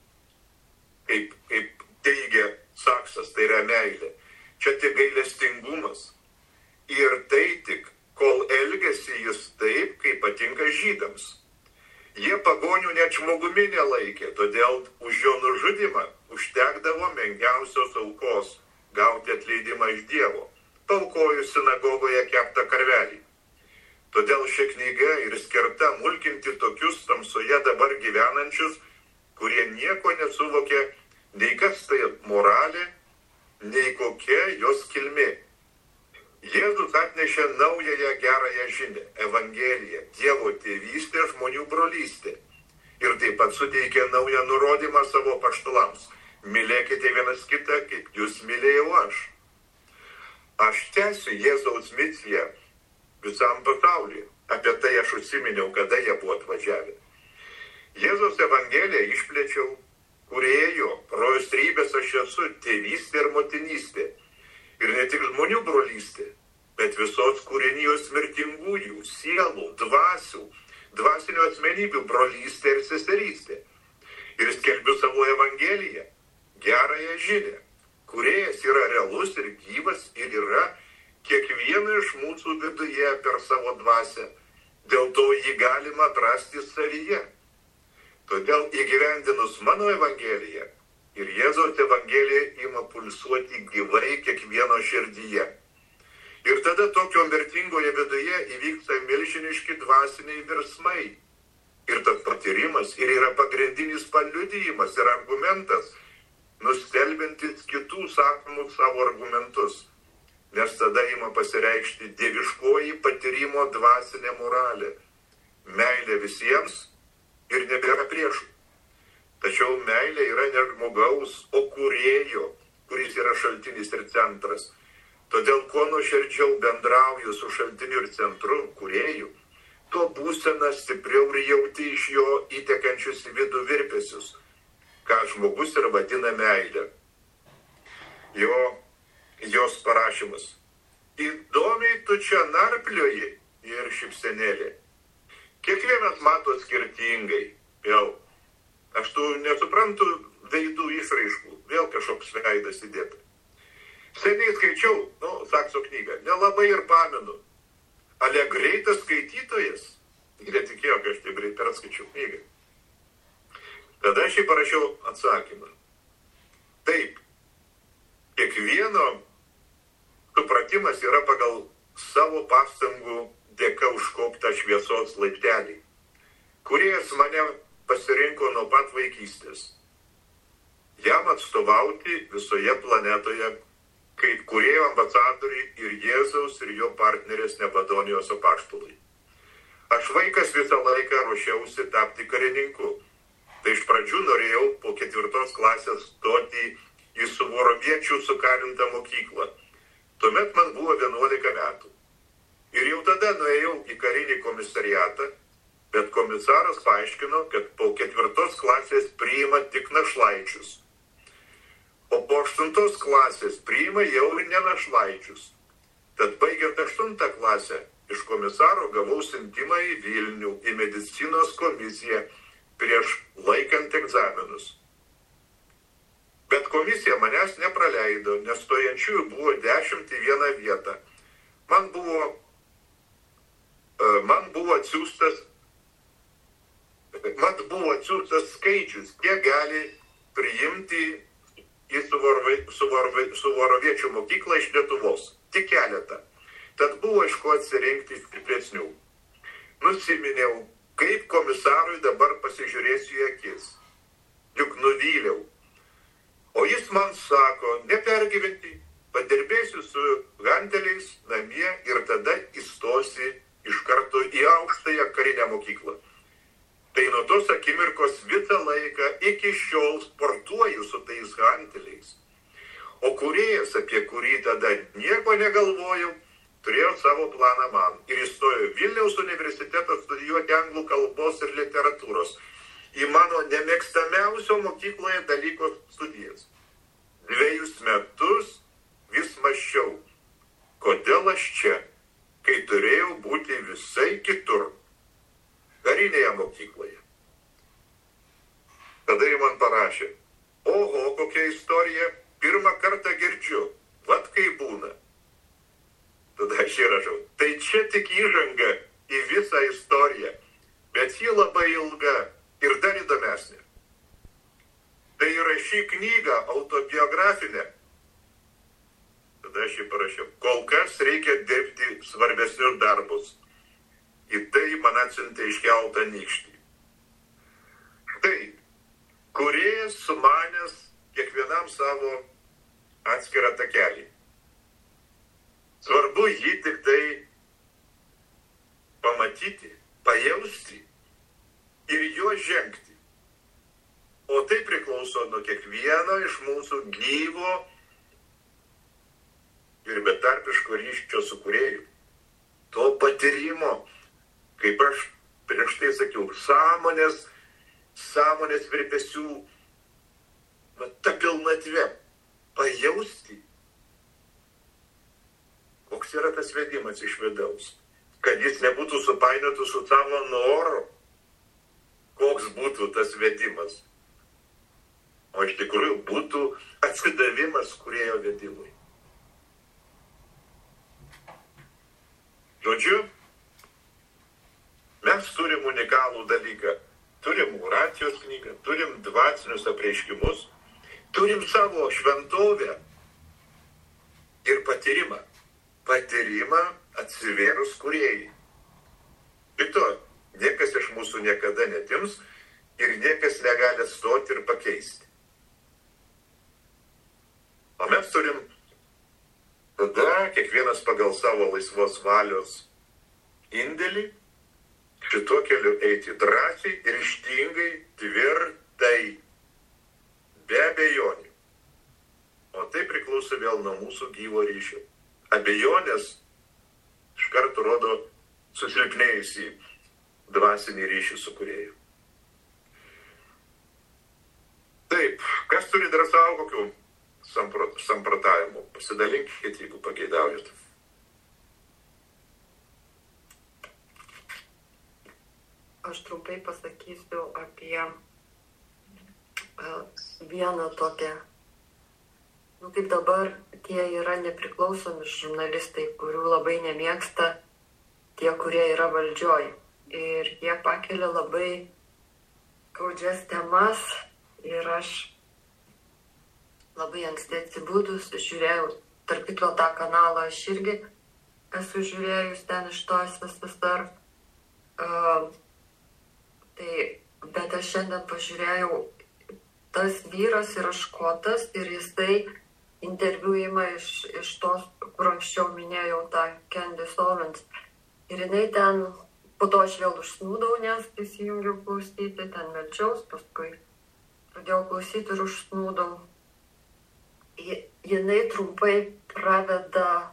kaip teigia Saksas, tai yra meilė. Čia tik gailestingumas. Ir tai tik, kol elgiasi jis taip, kaip patinka žydams. Jie pagonių net žmogumi nelaikė, todėl už jo nužudymą užtekdavo menkiausios aukos gauti atleidimą iš Dievo, paaukojus sinagogoje keptą karvelį. Todėl ši knyga ir skirta mulkinti tokius tamsoje dabar gyvenančius, kurie nieko nesuvokė, nei kas tai moralė, nei kokia jos kilmė. Jėzus atnešė naująją gerąją žinią, Evangeliją, Dievo tėvystę, žmonių brolystę. Ir taip pat suteikė naują nurodymą savo apaštalams. Mylėkite vienas kitą, kaip jūs mylėjau aš. Aš tęsiu Jėzaus misiją visam pasauliu. Apie tai aš užsiminiau, kada jie buvo atvažiavę. Jėzaus Evangeliją išplėčiau, kūrėjo, rojastrybės aš esu, tėvystė ir motinystė. Ir ne tik žmonių brolystė, bet visos kūrinijos mirtingųjų, sielų, dvasinių asmenybių brolystė ir seserystė. Ir skelbiu savo Evangeliją, gerąją žinią. Kūrėjas yra realus ir gyvas ir yra kiekvieno iš mūsų viduje per savo dvasią. Dėl to jį galima atrasti savyje. Todėl įgyvendinus mano Evangeliją ir Jėzaus Evangelija ima pulsuoti gyvai kiekvieno širdyje. Ir tada tokio mirtingoje viduje įvyksta milžiniški dvasiniai virsmai. Ir tas patyrimas ir yra pagrindinis paliudijimas ir argumentas, nustelbintis kitų sakomus savo argumentus. Nes tada ima pasireikšti dieviškoji patyrimo dvasinė moralė. Meilė visiems ir nebėra priešų. Tačiau meilė yra ne žmogaus, o kūrėjo, kuris yra šaltinis ir centras. Todėl kuo nuoširdžiau bendrauju su šaltiniu ir centru, kūrėju, tuo būseną stipriau ir jauti iš jo įtekančius į vidų virpesius, ką žmogus ir vadina meilė. Jos parašymas. Įdomiai tu čia narplioji ir šypsenėlė. Kiekvienas mato skirtingai. Vėl, aš tu nesuprantu veidų išraiškų. Vėl kažkoks veidas įdėta. Seniai skaičiau, Sakso knygą. Nelabai ir pamenu. Ale greitas skaitytojas. Ir netikėjo, kad aš taip greit perskaičiau knygą. Tada aš jį parašiau atsakymą. Taip, kiekvieno supratimas yra pagal savo pastangų dėka užkoptą šviesos laiptelį, kuriejas mane pasirinko nuo pat vaikystės. Jam atstovauti visoje planetoje kaip kūrėjo ambasadoriai ir Jėzaus ir jo partnerės Nebadonijos apaštalai. Aš vaikas visą laiką ruošiausi tapti karininku. Tai iš pradžių norėjau po 4 klasės stoti į Suvoroviečių sukarintą mokyklą. Tuomet man buvo 11 metų. Ir jau tada nuėjau į karinį komisariatą, bet komisaras paaiškino, kad po 4 klasės priima tik našlaičius. O po 8 klasės priima jau ir ne našlaičius. Tad baigiant 8 klasę iš komisaro gavau siuntimą į Vilnių, į medicinos komisiją prieš laikant egzaminus. Bet komisija manęs nepraleido, nes stojančiųjų buvo 10 į vieną vietą. Man buvo atsiųstas skaičius, kiek gali priimti į Suvoroviečių mokyklą iš Lietuvos. Tik keletą. Tad buvo iš ko atsirinkti stipresnių. Nusiminiau, kaip komisarui dabar pasižiūrėsiu į akis. Juk nuvyliau. O jis man sako, nepergyventi, padirbėsiu su ganteliais namie ir tada įstosi iš karto į aukštąją karinę mokyklą. Tai nuo tos akimirkos visą laiką iki šiol sportuoju su tais ganteliais. O kūrėjas, apie kurį tada nieko negalvojau, turėjo savo planą man ir įstojo Vilniaus universitetą studijuoti anglų kalbos ir literatūros į mano nemėgstamiausio mokykloje dalyko studijas. 2 metus vis mąsčiau, kodėl aš čia, kai turėjau būti visai kitur, karinėje mokykloje. Tada jį man parašė, oho, kokia istorija, pirmą kartą girdžiu, vat kaip būna. Tada aš įrašau, tai čia tik įžanga į visą istoriją, bet ji labai ilga ir dar įdomesnė. Tai rašyk knygą autobiografinę. Tada aš jį parašiau, kol kas reikia dirbti svarbesnius darbus. Į tai man atsiuntė iškeltą nykštį. Štai, kūrėjas sumanęs kiekvienam savo atskirą takelį. Svarbu jį tik tai pamatyti, pajausti ir juo žengti. O tai priklauso nuo kiekvieno iš mūsų gyvo ir betarpiško ryšio su kūrėju. To patyrimo, kaip aš prieš tai sakiau, sąmonės virpesių, ta pilnatvė, pajausti, koks yra tas vedimas iš vidaus, kad jis nebūtų supainiotų su savo noru, koks būtų tas vedimas, o iš tikrųjų būtų atsidavimas kūrėjo vedimui. Žodžiu, mes turim unikalų dalyką. Turim Horacijos knygą, turim dvasinius apreiškimus, turim savo šventovę ir patyrimą. Patyrimą atsivėrus kūrėjai. Ir to, niekas iš mūsų niekada netims ir niekas negali stoti ir pakeisti. O mes turim tada kiekvienas pagal savo laisvos valios indėlį šituo keliu eiti drąsiai ir ryžtingai, tvirtai, be abejonių. O tai priklauso vėl nuo mūsų gyvo ryšio. Abejonės iš karto rodo susilpnėjusį dvasinį ryšį su kūrėju. Taip, kas turi dar savo kokių samprotavimų? Pasidalinkite, jeigu pageidaujate. Aš trumpai pasakysiu apie vieną tokią, kaip dabar tie yra nepriklausomi žurnalistai, kurių labai nemėgsta tie, kurie yra valdžioj. Ir jie pakelia labai skaudžias temas ir aš labai anksti atsibūdus žiūrėjau, tarp kitko tą kanalą aš irgi esu žiūrėjus ten iš tos SSR. Bet aš šiandien pažiūrėjau, tas vyras yra škotas ir jisai interviu ima iš tos, kur anksčiau minėjau tą Candace Owens. Ir jinai ten, po to aš vėl užsnūdau, nes įsijungiau klausyti, ten melčiaus, paskui pradėjau klausyti ir užsnūdau. Jinai trumpai pradeda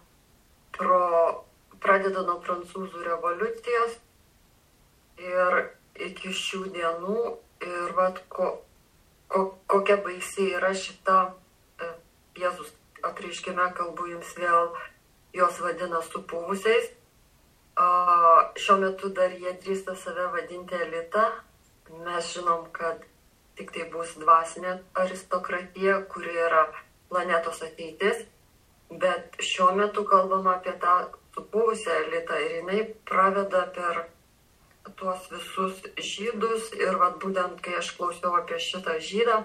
nuo prancūzų revoliucijos ir iki šių dienų ir vat kokia baisi yra šita Jėzus apreiškime, kalbu jums vėl, jos vadina supuvusiais. Šiuo metu dar jie drįsta save vadinti elitą. Mes žinom, kad tik tai bus dvasinė aristokratija, kuri yra planetos ateitis, bet šiuo metu kalbama apie tą supuvusią elitą ir jinai praveda per tuos visus žydus ir vat būtent, kai aš klausiau apie šitą žydą,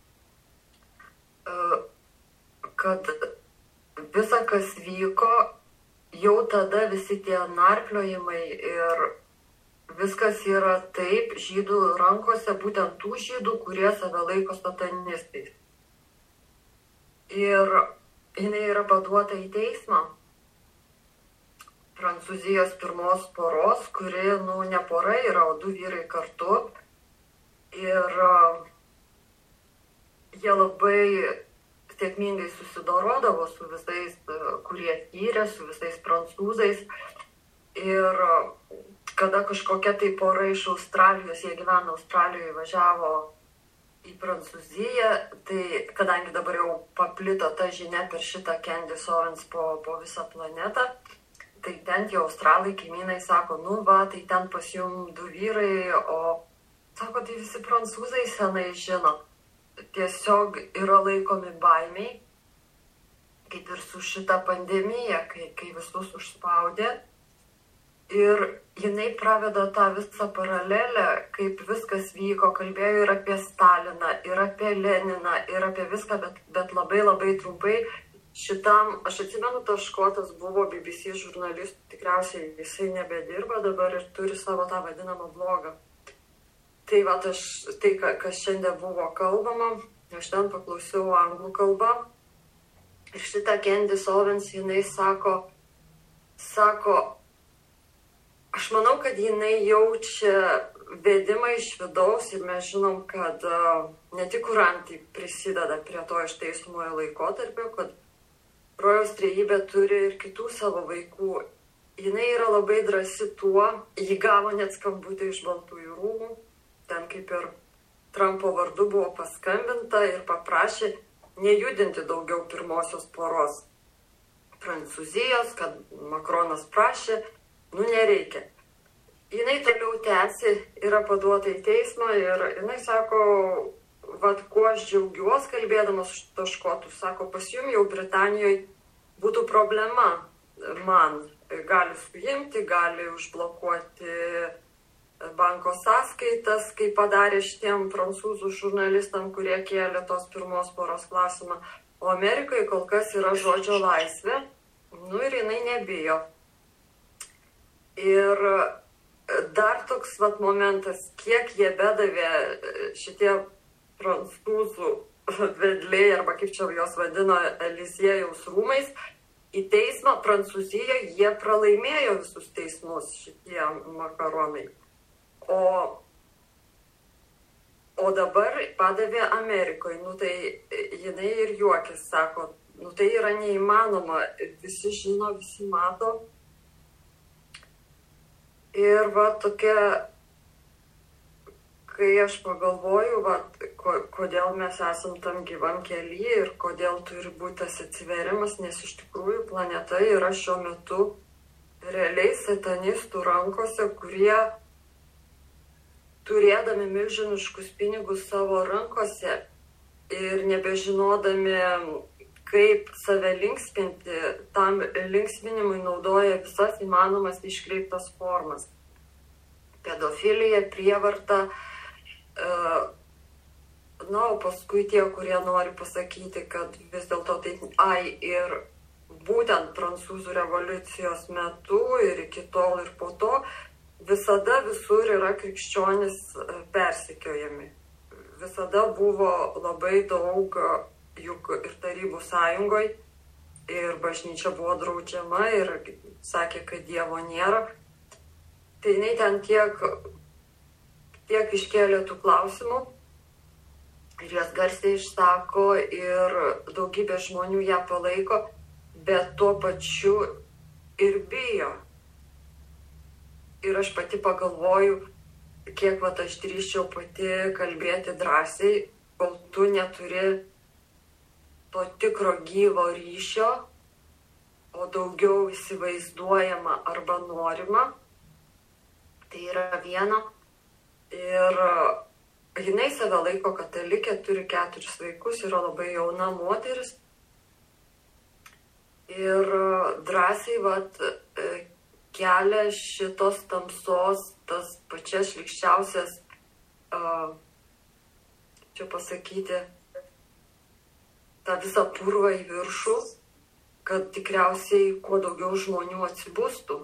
kad visa, kas vyko, jau tada visi tie narpliojimai ir viskas yra taip žydų rankose, būtent tų žydų, kurie save laiko satanistais. Ir jinai yra paduota į teismą Prancūzijos pirmos poros, kuri, ne pora yra, o 2 vyrai kartu. Ir jie labai sėkmingai susidorodavo su visais, kurie tyrė, su visais prancūzais. Ir kada kažkokia tai pora iš Australijos, jie gyvena Australijoje, važiavo į Prancūziją, tai kadangi dabar jau paplito ta žinia per šitą Candace Owens po visą planetą, tai ten tie australai kaimynai sako, tai ten pas jum 2 vyrai, o sako, tai visi prancūzai senai žino. Tiesiog yra laikomi baimiai, kaip ir su šita pandemija, kai visus užspaudė. Ir jinai praveda tą visą paralelę, kaip viskas vyko, kalbėjo ir apie Staliną, ir apie Leniną, ir apie viską, bet labai labai trumpai. Šitam, aš atsimenu, tas škotas buvo BBC žurnalistų, tikriausiai jisai nebedirba dabar ir turi savo tą vadinamą blogą. Tai kas šiandien buvo kalbama, aš ten paklausiau anglų kalbą. Ir šitą Candace Owens, jinai sako, aš manau, kad jinai jaučia vedimą iš vidaus ir mes žinom, kad ne tik kurantai prisideda prie to išteistumojo laikotarpio, kad Rojaus trejybė turi ir kitų savo vaikų. Jinai yra labai drąsi tuo, ji gavo net skambutį iš Baltųjų rūmų, ten kaip ir Trumpo vardu buvo paskambinta ir paprašė nejudinti daugiau pirmosios poros Prancūzijos, kad Makronas prašė, nereikia. Jinai toliau tęsi, yra paduota į teismą ir jinai sako, kuo aš džiaugiuosi kalbėdamas už to škotų, sako, pas jum jau Britanijoje būtų problema, man gali suimti, gali užblokuoti banko sąskaitas, kaip padarė šitiem prancūzų žurnalistam, kurie kėlė tos pirmos poros klausimą. O Amerikoje kol kas yra žodžio laisvė, ir jinai nebijo. Ir dar toks momentas, kiek jie bedavė šitie prancūzų vedliai, arba kaip čia jos vadino, Eliziejaus rūmais, į teismą Prancūzijoje jie pralaimėjo visus teismus šitie makaronai. O dabar padavė Amerikoje, tai jinai ir juokis, sako, tai yra neįmanoma, visi žino, visi mato. Ir tokia, kai aš pagalvoju, kodėl mes esam tam gyvam kely ir kodėl turi būti tas atsiverimas, nes iš tikrųjų planeta yra šiuo metu realiai satanistų rankose, kurie turėdami milžiniškus pinigus savo rankose ir nebežinodami, kaip save linksminti, tam linksminimui naudoja visas įmanomas iškreiptas formas. Pedofilija, prievarta, na, o paskui tie, kurie nori pasakyti, kad vis dėlto tai, ir būtent Prancūzų revoliucijos metu ir iki tol ir po to, visada visur yra krikščionys persekiojami. Visada buvo labai daug, juk ir Tarybų sąjungoje, ir bažnyčia buvo draudžiama ir sakė, kad Dievo nėra. Tai jinai ten tiek iškėlė tų klausimų ir jas garsiai išsako ir daugybė žmonių ją palaiko, bet tuo pačiu ir bijo. Ir aš pati pagalvoju, kiek aš drįsčiau pati kalbėti drąsiai, kol tu neturi to tikro gyvo ryšio, o daugiau įsivaizduojama arba norima. Tai yra viena. Ir jinai save laiko katalikė, turi 4 vaikus, yra labai jauna moteris. Ir drąsiai kelia šitos tamsos, tas pačias šlykščiausias, čia pasakyti, tą visą purvą į viršų, kad tikriausiai kuo daugiau žmonių atsibustų.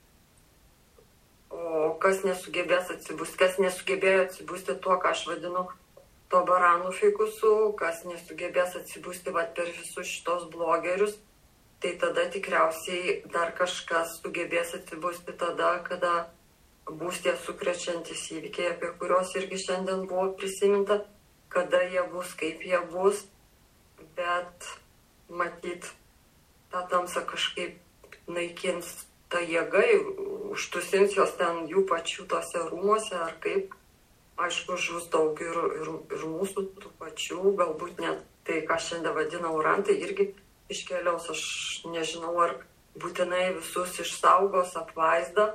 O kas nesugebės atsibusti, kas nesugebėjo atsibusti tuo, ką aš vadinu to baranų fikusu, kas nesugebės atsibusti per visus šitos blogerius, tai tada tikriausiai dar kažkas sugebės atsibusti tada, kada bus tie sukrečiantys įvykiai, apie kuriuos irgi šiandien buvo prisiminta, kada jie bus, kaip jie bus, bet matyt, tą tamsą kažkaip naikins ta jėga, užtusins jos ten jų pačių tose rūmose, ar kaip, aišku, žus daug ir mūsų tų pačių, galbūt net tai, ką šiandien vadina urantai, irgi iškeliaus, aš nežinau, ar būtinai visus išsaugos apvaizdą.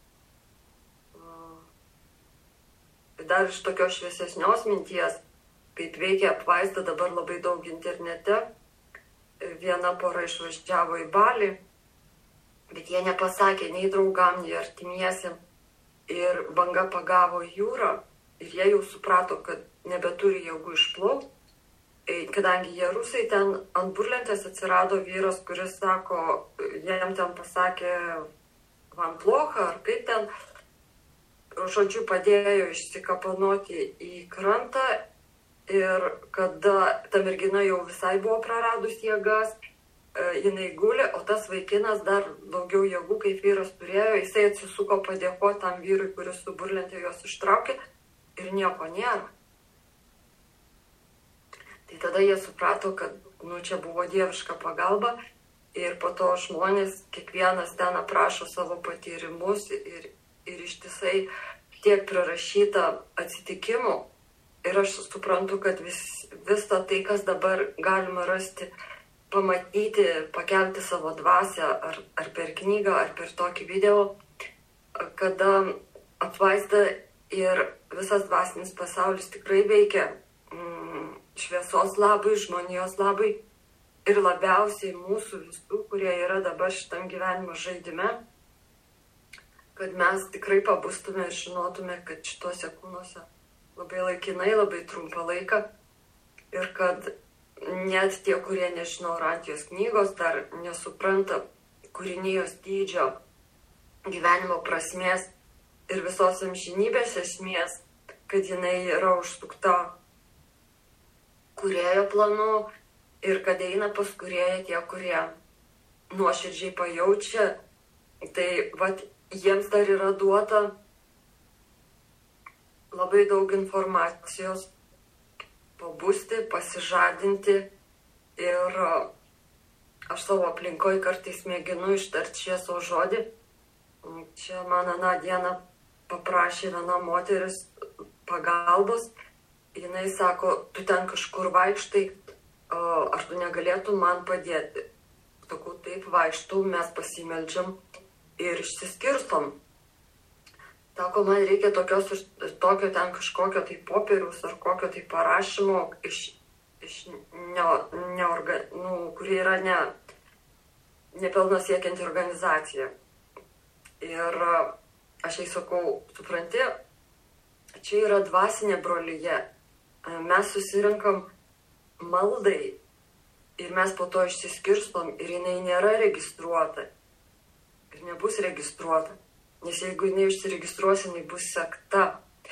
Dar iš tokios šviesesnios minties, kaip veikia apvaizda dabar labai daug internete, viena pora išvažiavo į Balį, bet jie nepasakė nei draugam, nei artimiesiem, ir banga pagavo jūrą, ir jie jau suprato, kad nebeturi jėgų išplaukti. Kadangi jie rusai, ten ant burlentės atsirado vyras, kuris sako, jam ten pasakė Van Plocha, ar kaip ten, žodžiu, padėjo išsikapanoti į krantą, ir kada ta mergina jau visai buvo praradus jėgas, jinai guli, o tas vaikinas dar daugiau jėgų, kaip vyras turėjo, jisai atsisuko padėkoti tam vyrui, kuris su burlentė juos ištraukė, ir nieko nėra. Tai tada jie suprato, kad čia buvo dieviška pagalba, ir po to žmonės, kiekvienas ten aprašo savo patyrimus ir ištisai tiek prirašyta atsitikimų. Ir aš suprantu, kad visą tai, kas dabar galima rasti, pamatyti, pakelti savo dvasią, ar per knygą, ar per tokį video, kada apvaizda ir visas dvasinis pasaulis tikrai veikia šviesos labai, žmonijos labai, ir labiausiai mūsų visų, kurie yra dabar šitam gyvenimo žaidime, kad mes tikrai pabustume ir žinotume, kad šituose kūnuose labai laikinai, labai trumpą laiką, ir kad net tie, kurie nežino Orantijos knygos, dar nesupranta kūrinijos dydžio, gyvenimo prasmės ir visos amžinybės esmės, kad jinai yra užsukta kūrėjo planu, ir kad eina pas kūrėją tie, kurie nuoširdžiai pajaučia, tai jiems dar yra duota labai daug informacijos, pabusti, pasižadinti, ir aš savo aplinkoje kartais mėginu ištarti šviesos žodį. Čia man aną dieną paprašė viena moteris pagalbos, jinai sako, tu ten kažkur vaikštai, ar tu negalėtum man padėti? Sakau, taip, vaikštau, mes pasimeldžiam ir išsiskirstom. Sako, man reikia tokio ten kažkokio tai popieriaus ar kokio tai parašymo kuri yra nepelno siekianti organizacija. Ir aš jai sakau, supranti, čia yra dvasinė brolyje. Mes susirinkam maldai ir mes po to išsiskirstom ir jinai nėra registruota. Ir nebus registruota. Nes jeigu jinai užsiregistruos, jinai bus sekta.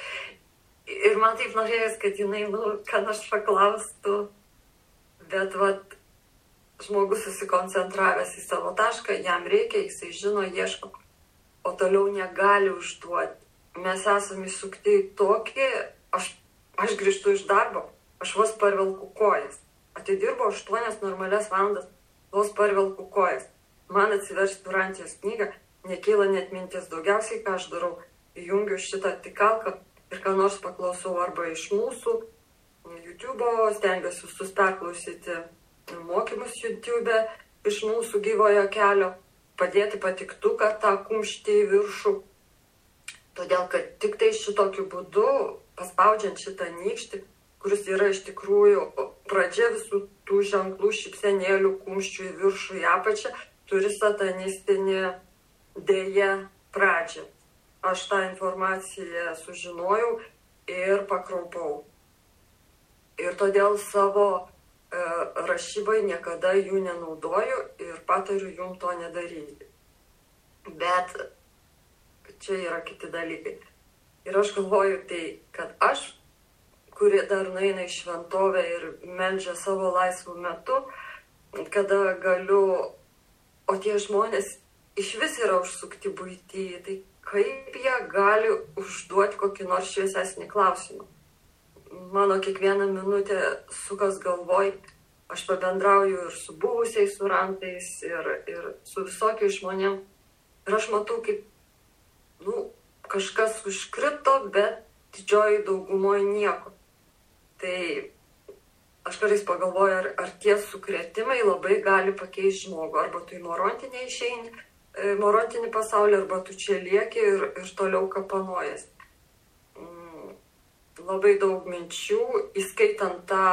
Ir man taip norėjęs, kad jinai, ką nors paklaustų. Bet žmogus susikoncentravęs į savo tašką, jam reikia, jisai žino, ieško, o toliau negali užduoti. Mes esame įsukti į tokį, aš grįžtu iš darbo, aš vos parvelku kojas. Atidirbo 8 normalias valandas, vos parvelku kojas. Man atsiversti Durantijos knygą, nekyla net mintis, daugiausiai ką aš darau, įjungiu šitą tikalką ir ką nors paklausau arba iš mūsų YouTube'o, stengiuosi visus perklausyti mokymus YouTube'e iš mūsų gyvojo kelio, padėti patiktuką tą kumštį į viršų. Todėl, kad tik tai šitokiu būdu, paspaudžiant šitą nykštį, kuris yra iš tikrųjų pradžia visų tų ženklų, šypsenėlių, kumščių į viršų, į apačią, turi satanistinį dėję pradžią. Aš tą informaciją sužinojau ir pakraupau. Ir todėl savo rašybai niekada jų nenaudoju ir patariu jum to nedaryti. Bet čia yra kiti dalykai. Ir aš galvoju tai, kad aš, kuri dar nueina į šventovę ir meldžia savo laisvų metu, kada galiu, o tie žmonės iš vis yra užsukti buityje, tai kaip jie gali užduoti kokį nors šviesesnį klausimą. Mano kiekvieną minutę sukas galvoj, aš pabendrauju ir su buvusiais surantais, ir su visokiais žmonėm. Ir aš matau, kaip, kažkas užkrito, bet didžioji daugumoje nieko. Tai aš kartais pagalvoju, ar tie sukrėtimai labai gali pakeisti žmogų. Arba tu į morontinį išeini, morontinį pasaulį, arba tu čia lieki ir toliau kapanojas. Labai daug minčių, įskaitant tą,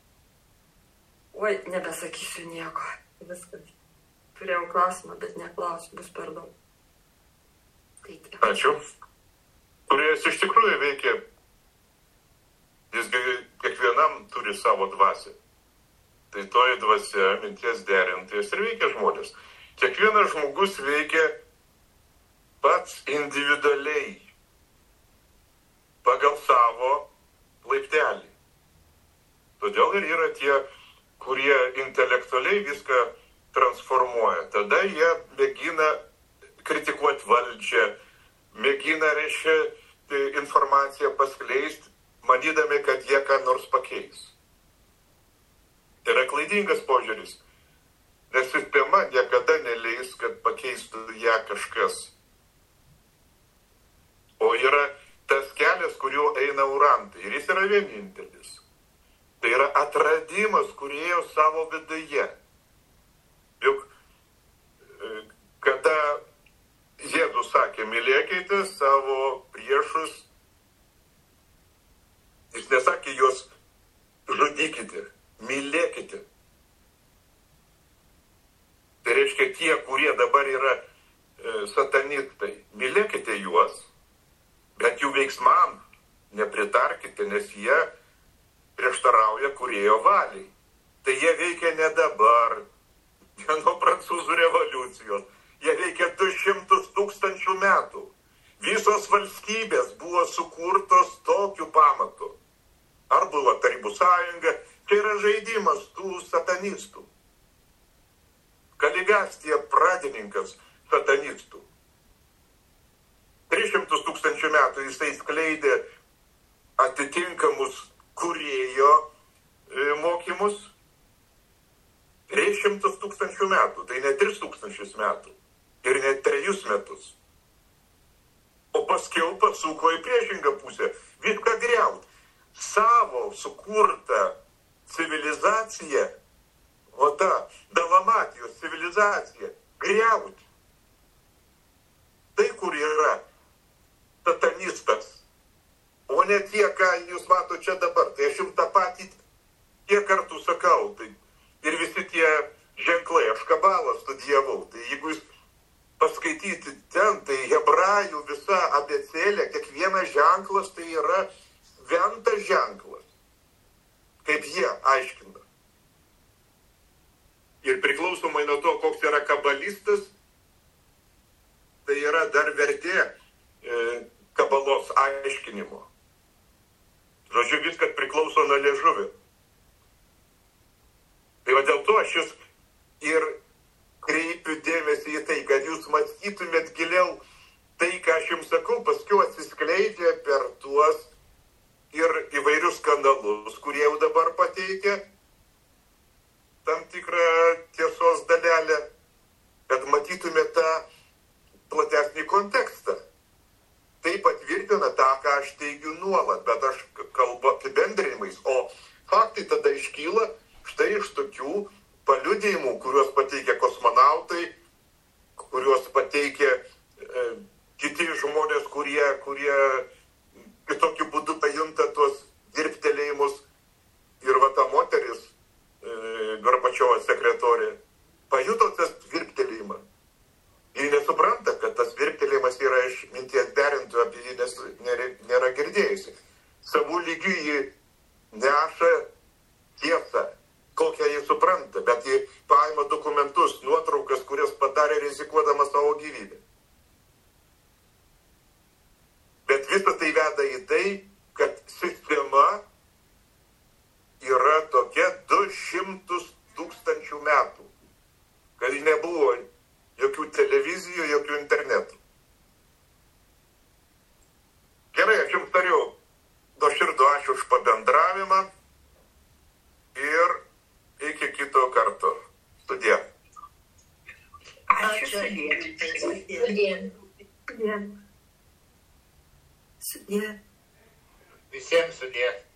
nebesakysiu nieko, viskas. Turėjau klausimą, bet neklausiu, bus per daug. Ačiū. Kuriejas iš tikrųjų veikia, jisgi kiekvienam turi savo dvasią. Tai toji dvasia, minties derintojas ir veikia žmonės. Kiekvienas žmogus veikia pats individualiai, pagal savo laiptelį. Todėl ir yra tie, kurie intelektualiai viską transformuoja. Tada jie mėgina kritikuoti valdžią, mėgina, informaciją paskleisti, manydami, kad jie ką nors pakeis. Tai yra klaidingas požiūris, nes sistema niekada neleis, kad pakeistų ją kažkas. O yra tas kelias, kuriuo eina urantai. Ir jis yra vienintelis. Tai yra atradimas kūrėjo savo viduje. Juk kada Jėzus sakė, mylėkite savo priešus, jis nesakė juos žudykite, mylėkite. Tai reiškia tie, kurie dabar yra satanistai, mylėkite juos, bet jų veiksmam nepritarkite, nes jie prieštarauja kūrėjo valiai. Tai jie veikia ne dabar, ne nuo prancūzų revoliucijos, jie veikia 200 000 metų. Visos valstybės buvo sukurtos tokiu pamatu. Ar buvo Tarybų sąjunga, tai yra žaidimas tų satanistų. Kaligastija pradininkas satanistų. 300 000 metų jisai skleidė atitinkamus kūrėjo mokymus. 300 000 metų, tai ne 3000 metų ir ne 3 metus. O paskiau pasuko į priešingą pusę, viską griaut. Savo sukurtą civilizaciją, o ta Dalamatijos civilizacija, griaut. Tai kur yra satanistas, o ne tie, ką jūs mato čia dabar. Tai aš jums tą patį kiek kartų sakau, tai ir visi tie ženklai, aš kabalą studijavau, tai jeigu jūs paskaityti ten, tai hebrajų visa abėcėlė, kiekvienas ženklas tai yra vientas ženklas, kaip jie aiškina. Ir priklausomai nuo to, koks yra kabalistas, tai yra dar vertė kabalos aiškinimo. Žodžiu, viskas priklauso nuo liežuvio. Tai va dėl to aš jūs ir kreipiu dėmesį į tai, kad jūs mąstytumėt giliau tai, ką aš jums sakau, paskui atsiskleidžia per tuos ir įvairius skandalus, kurie jau dabar pateikia tam tikrą tiesos dalelę, kad matytumėt tą platesnį kontekstą. Tai patvirtina tą, ką aš teigiu nuolat, bet aš kalbu apibendrinimais, o faktai tada iškyla štai iš tokių paliudėjimų, kuriuos pateikia kosmonautai, kuriuos pateikia kiti žmonės, kurie kitokiu būdu pajunta tuos dirbtelėjimus. Ir va ta moteris, Gorbačiovo sekretorė, pajuto tas dirbtelėjimą. Ji nesupranta, kad tas dirbtelėjimas yra iš minties derintų, apie jį nėra girdėjusi. Savų lygių ji neša tiesą, kokią jį supranta, bet jį paima dokumentus, nuotraukas, kurias padarė rizikuodama savo gyvybę. Bet visą tai veda į tai, kad sistema yra tokia 200 000 metų, kad nebuvo jokių televizijų, jokių internetų. Gerai, aš jums tariu nuoširdų ačiū už pabendravimą ir iki kito karto. Sudie. Ačiū. Sudie. Visiems sudie.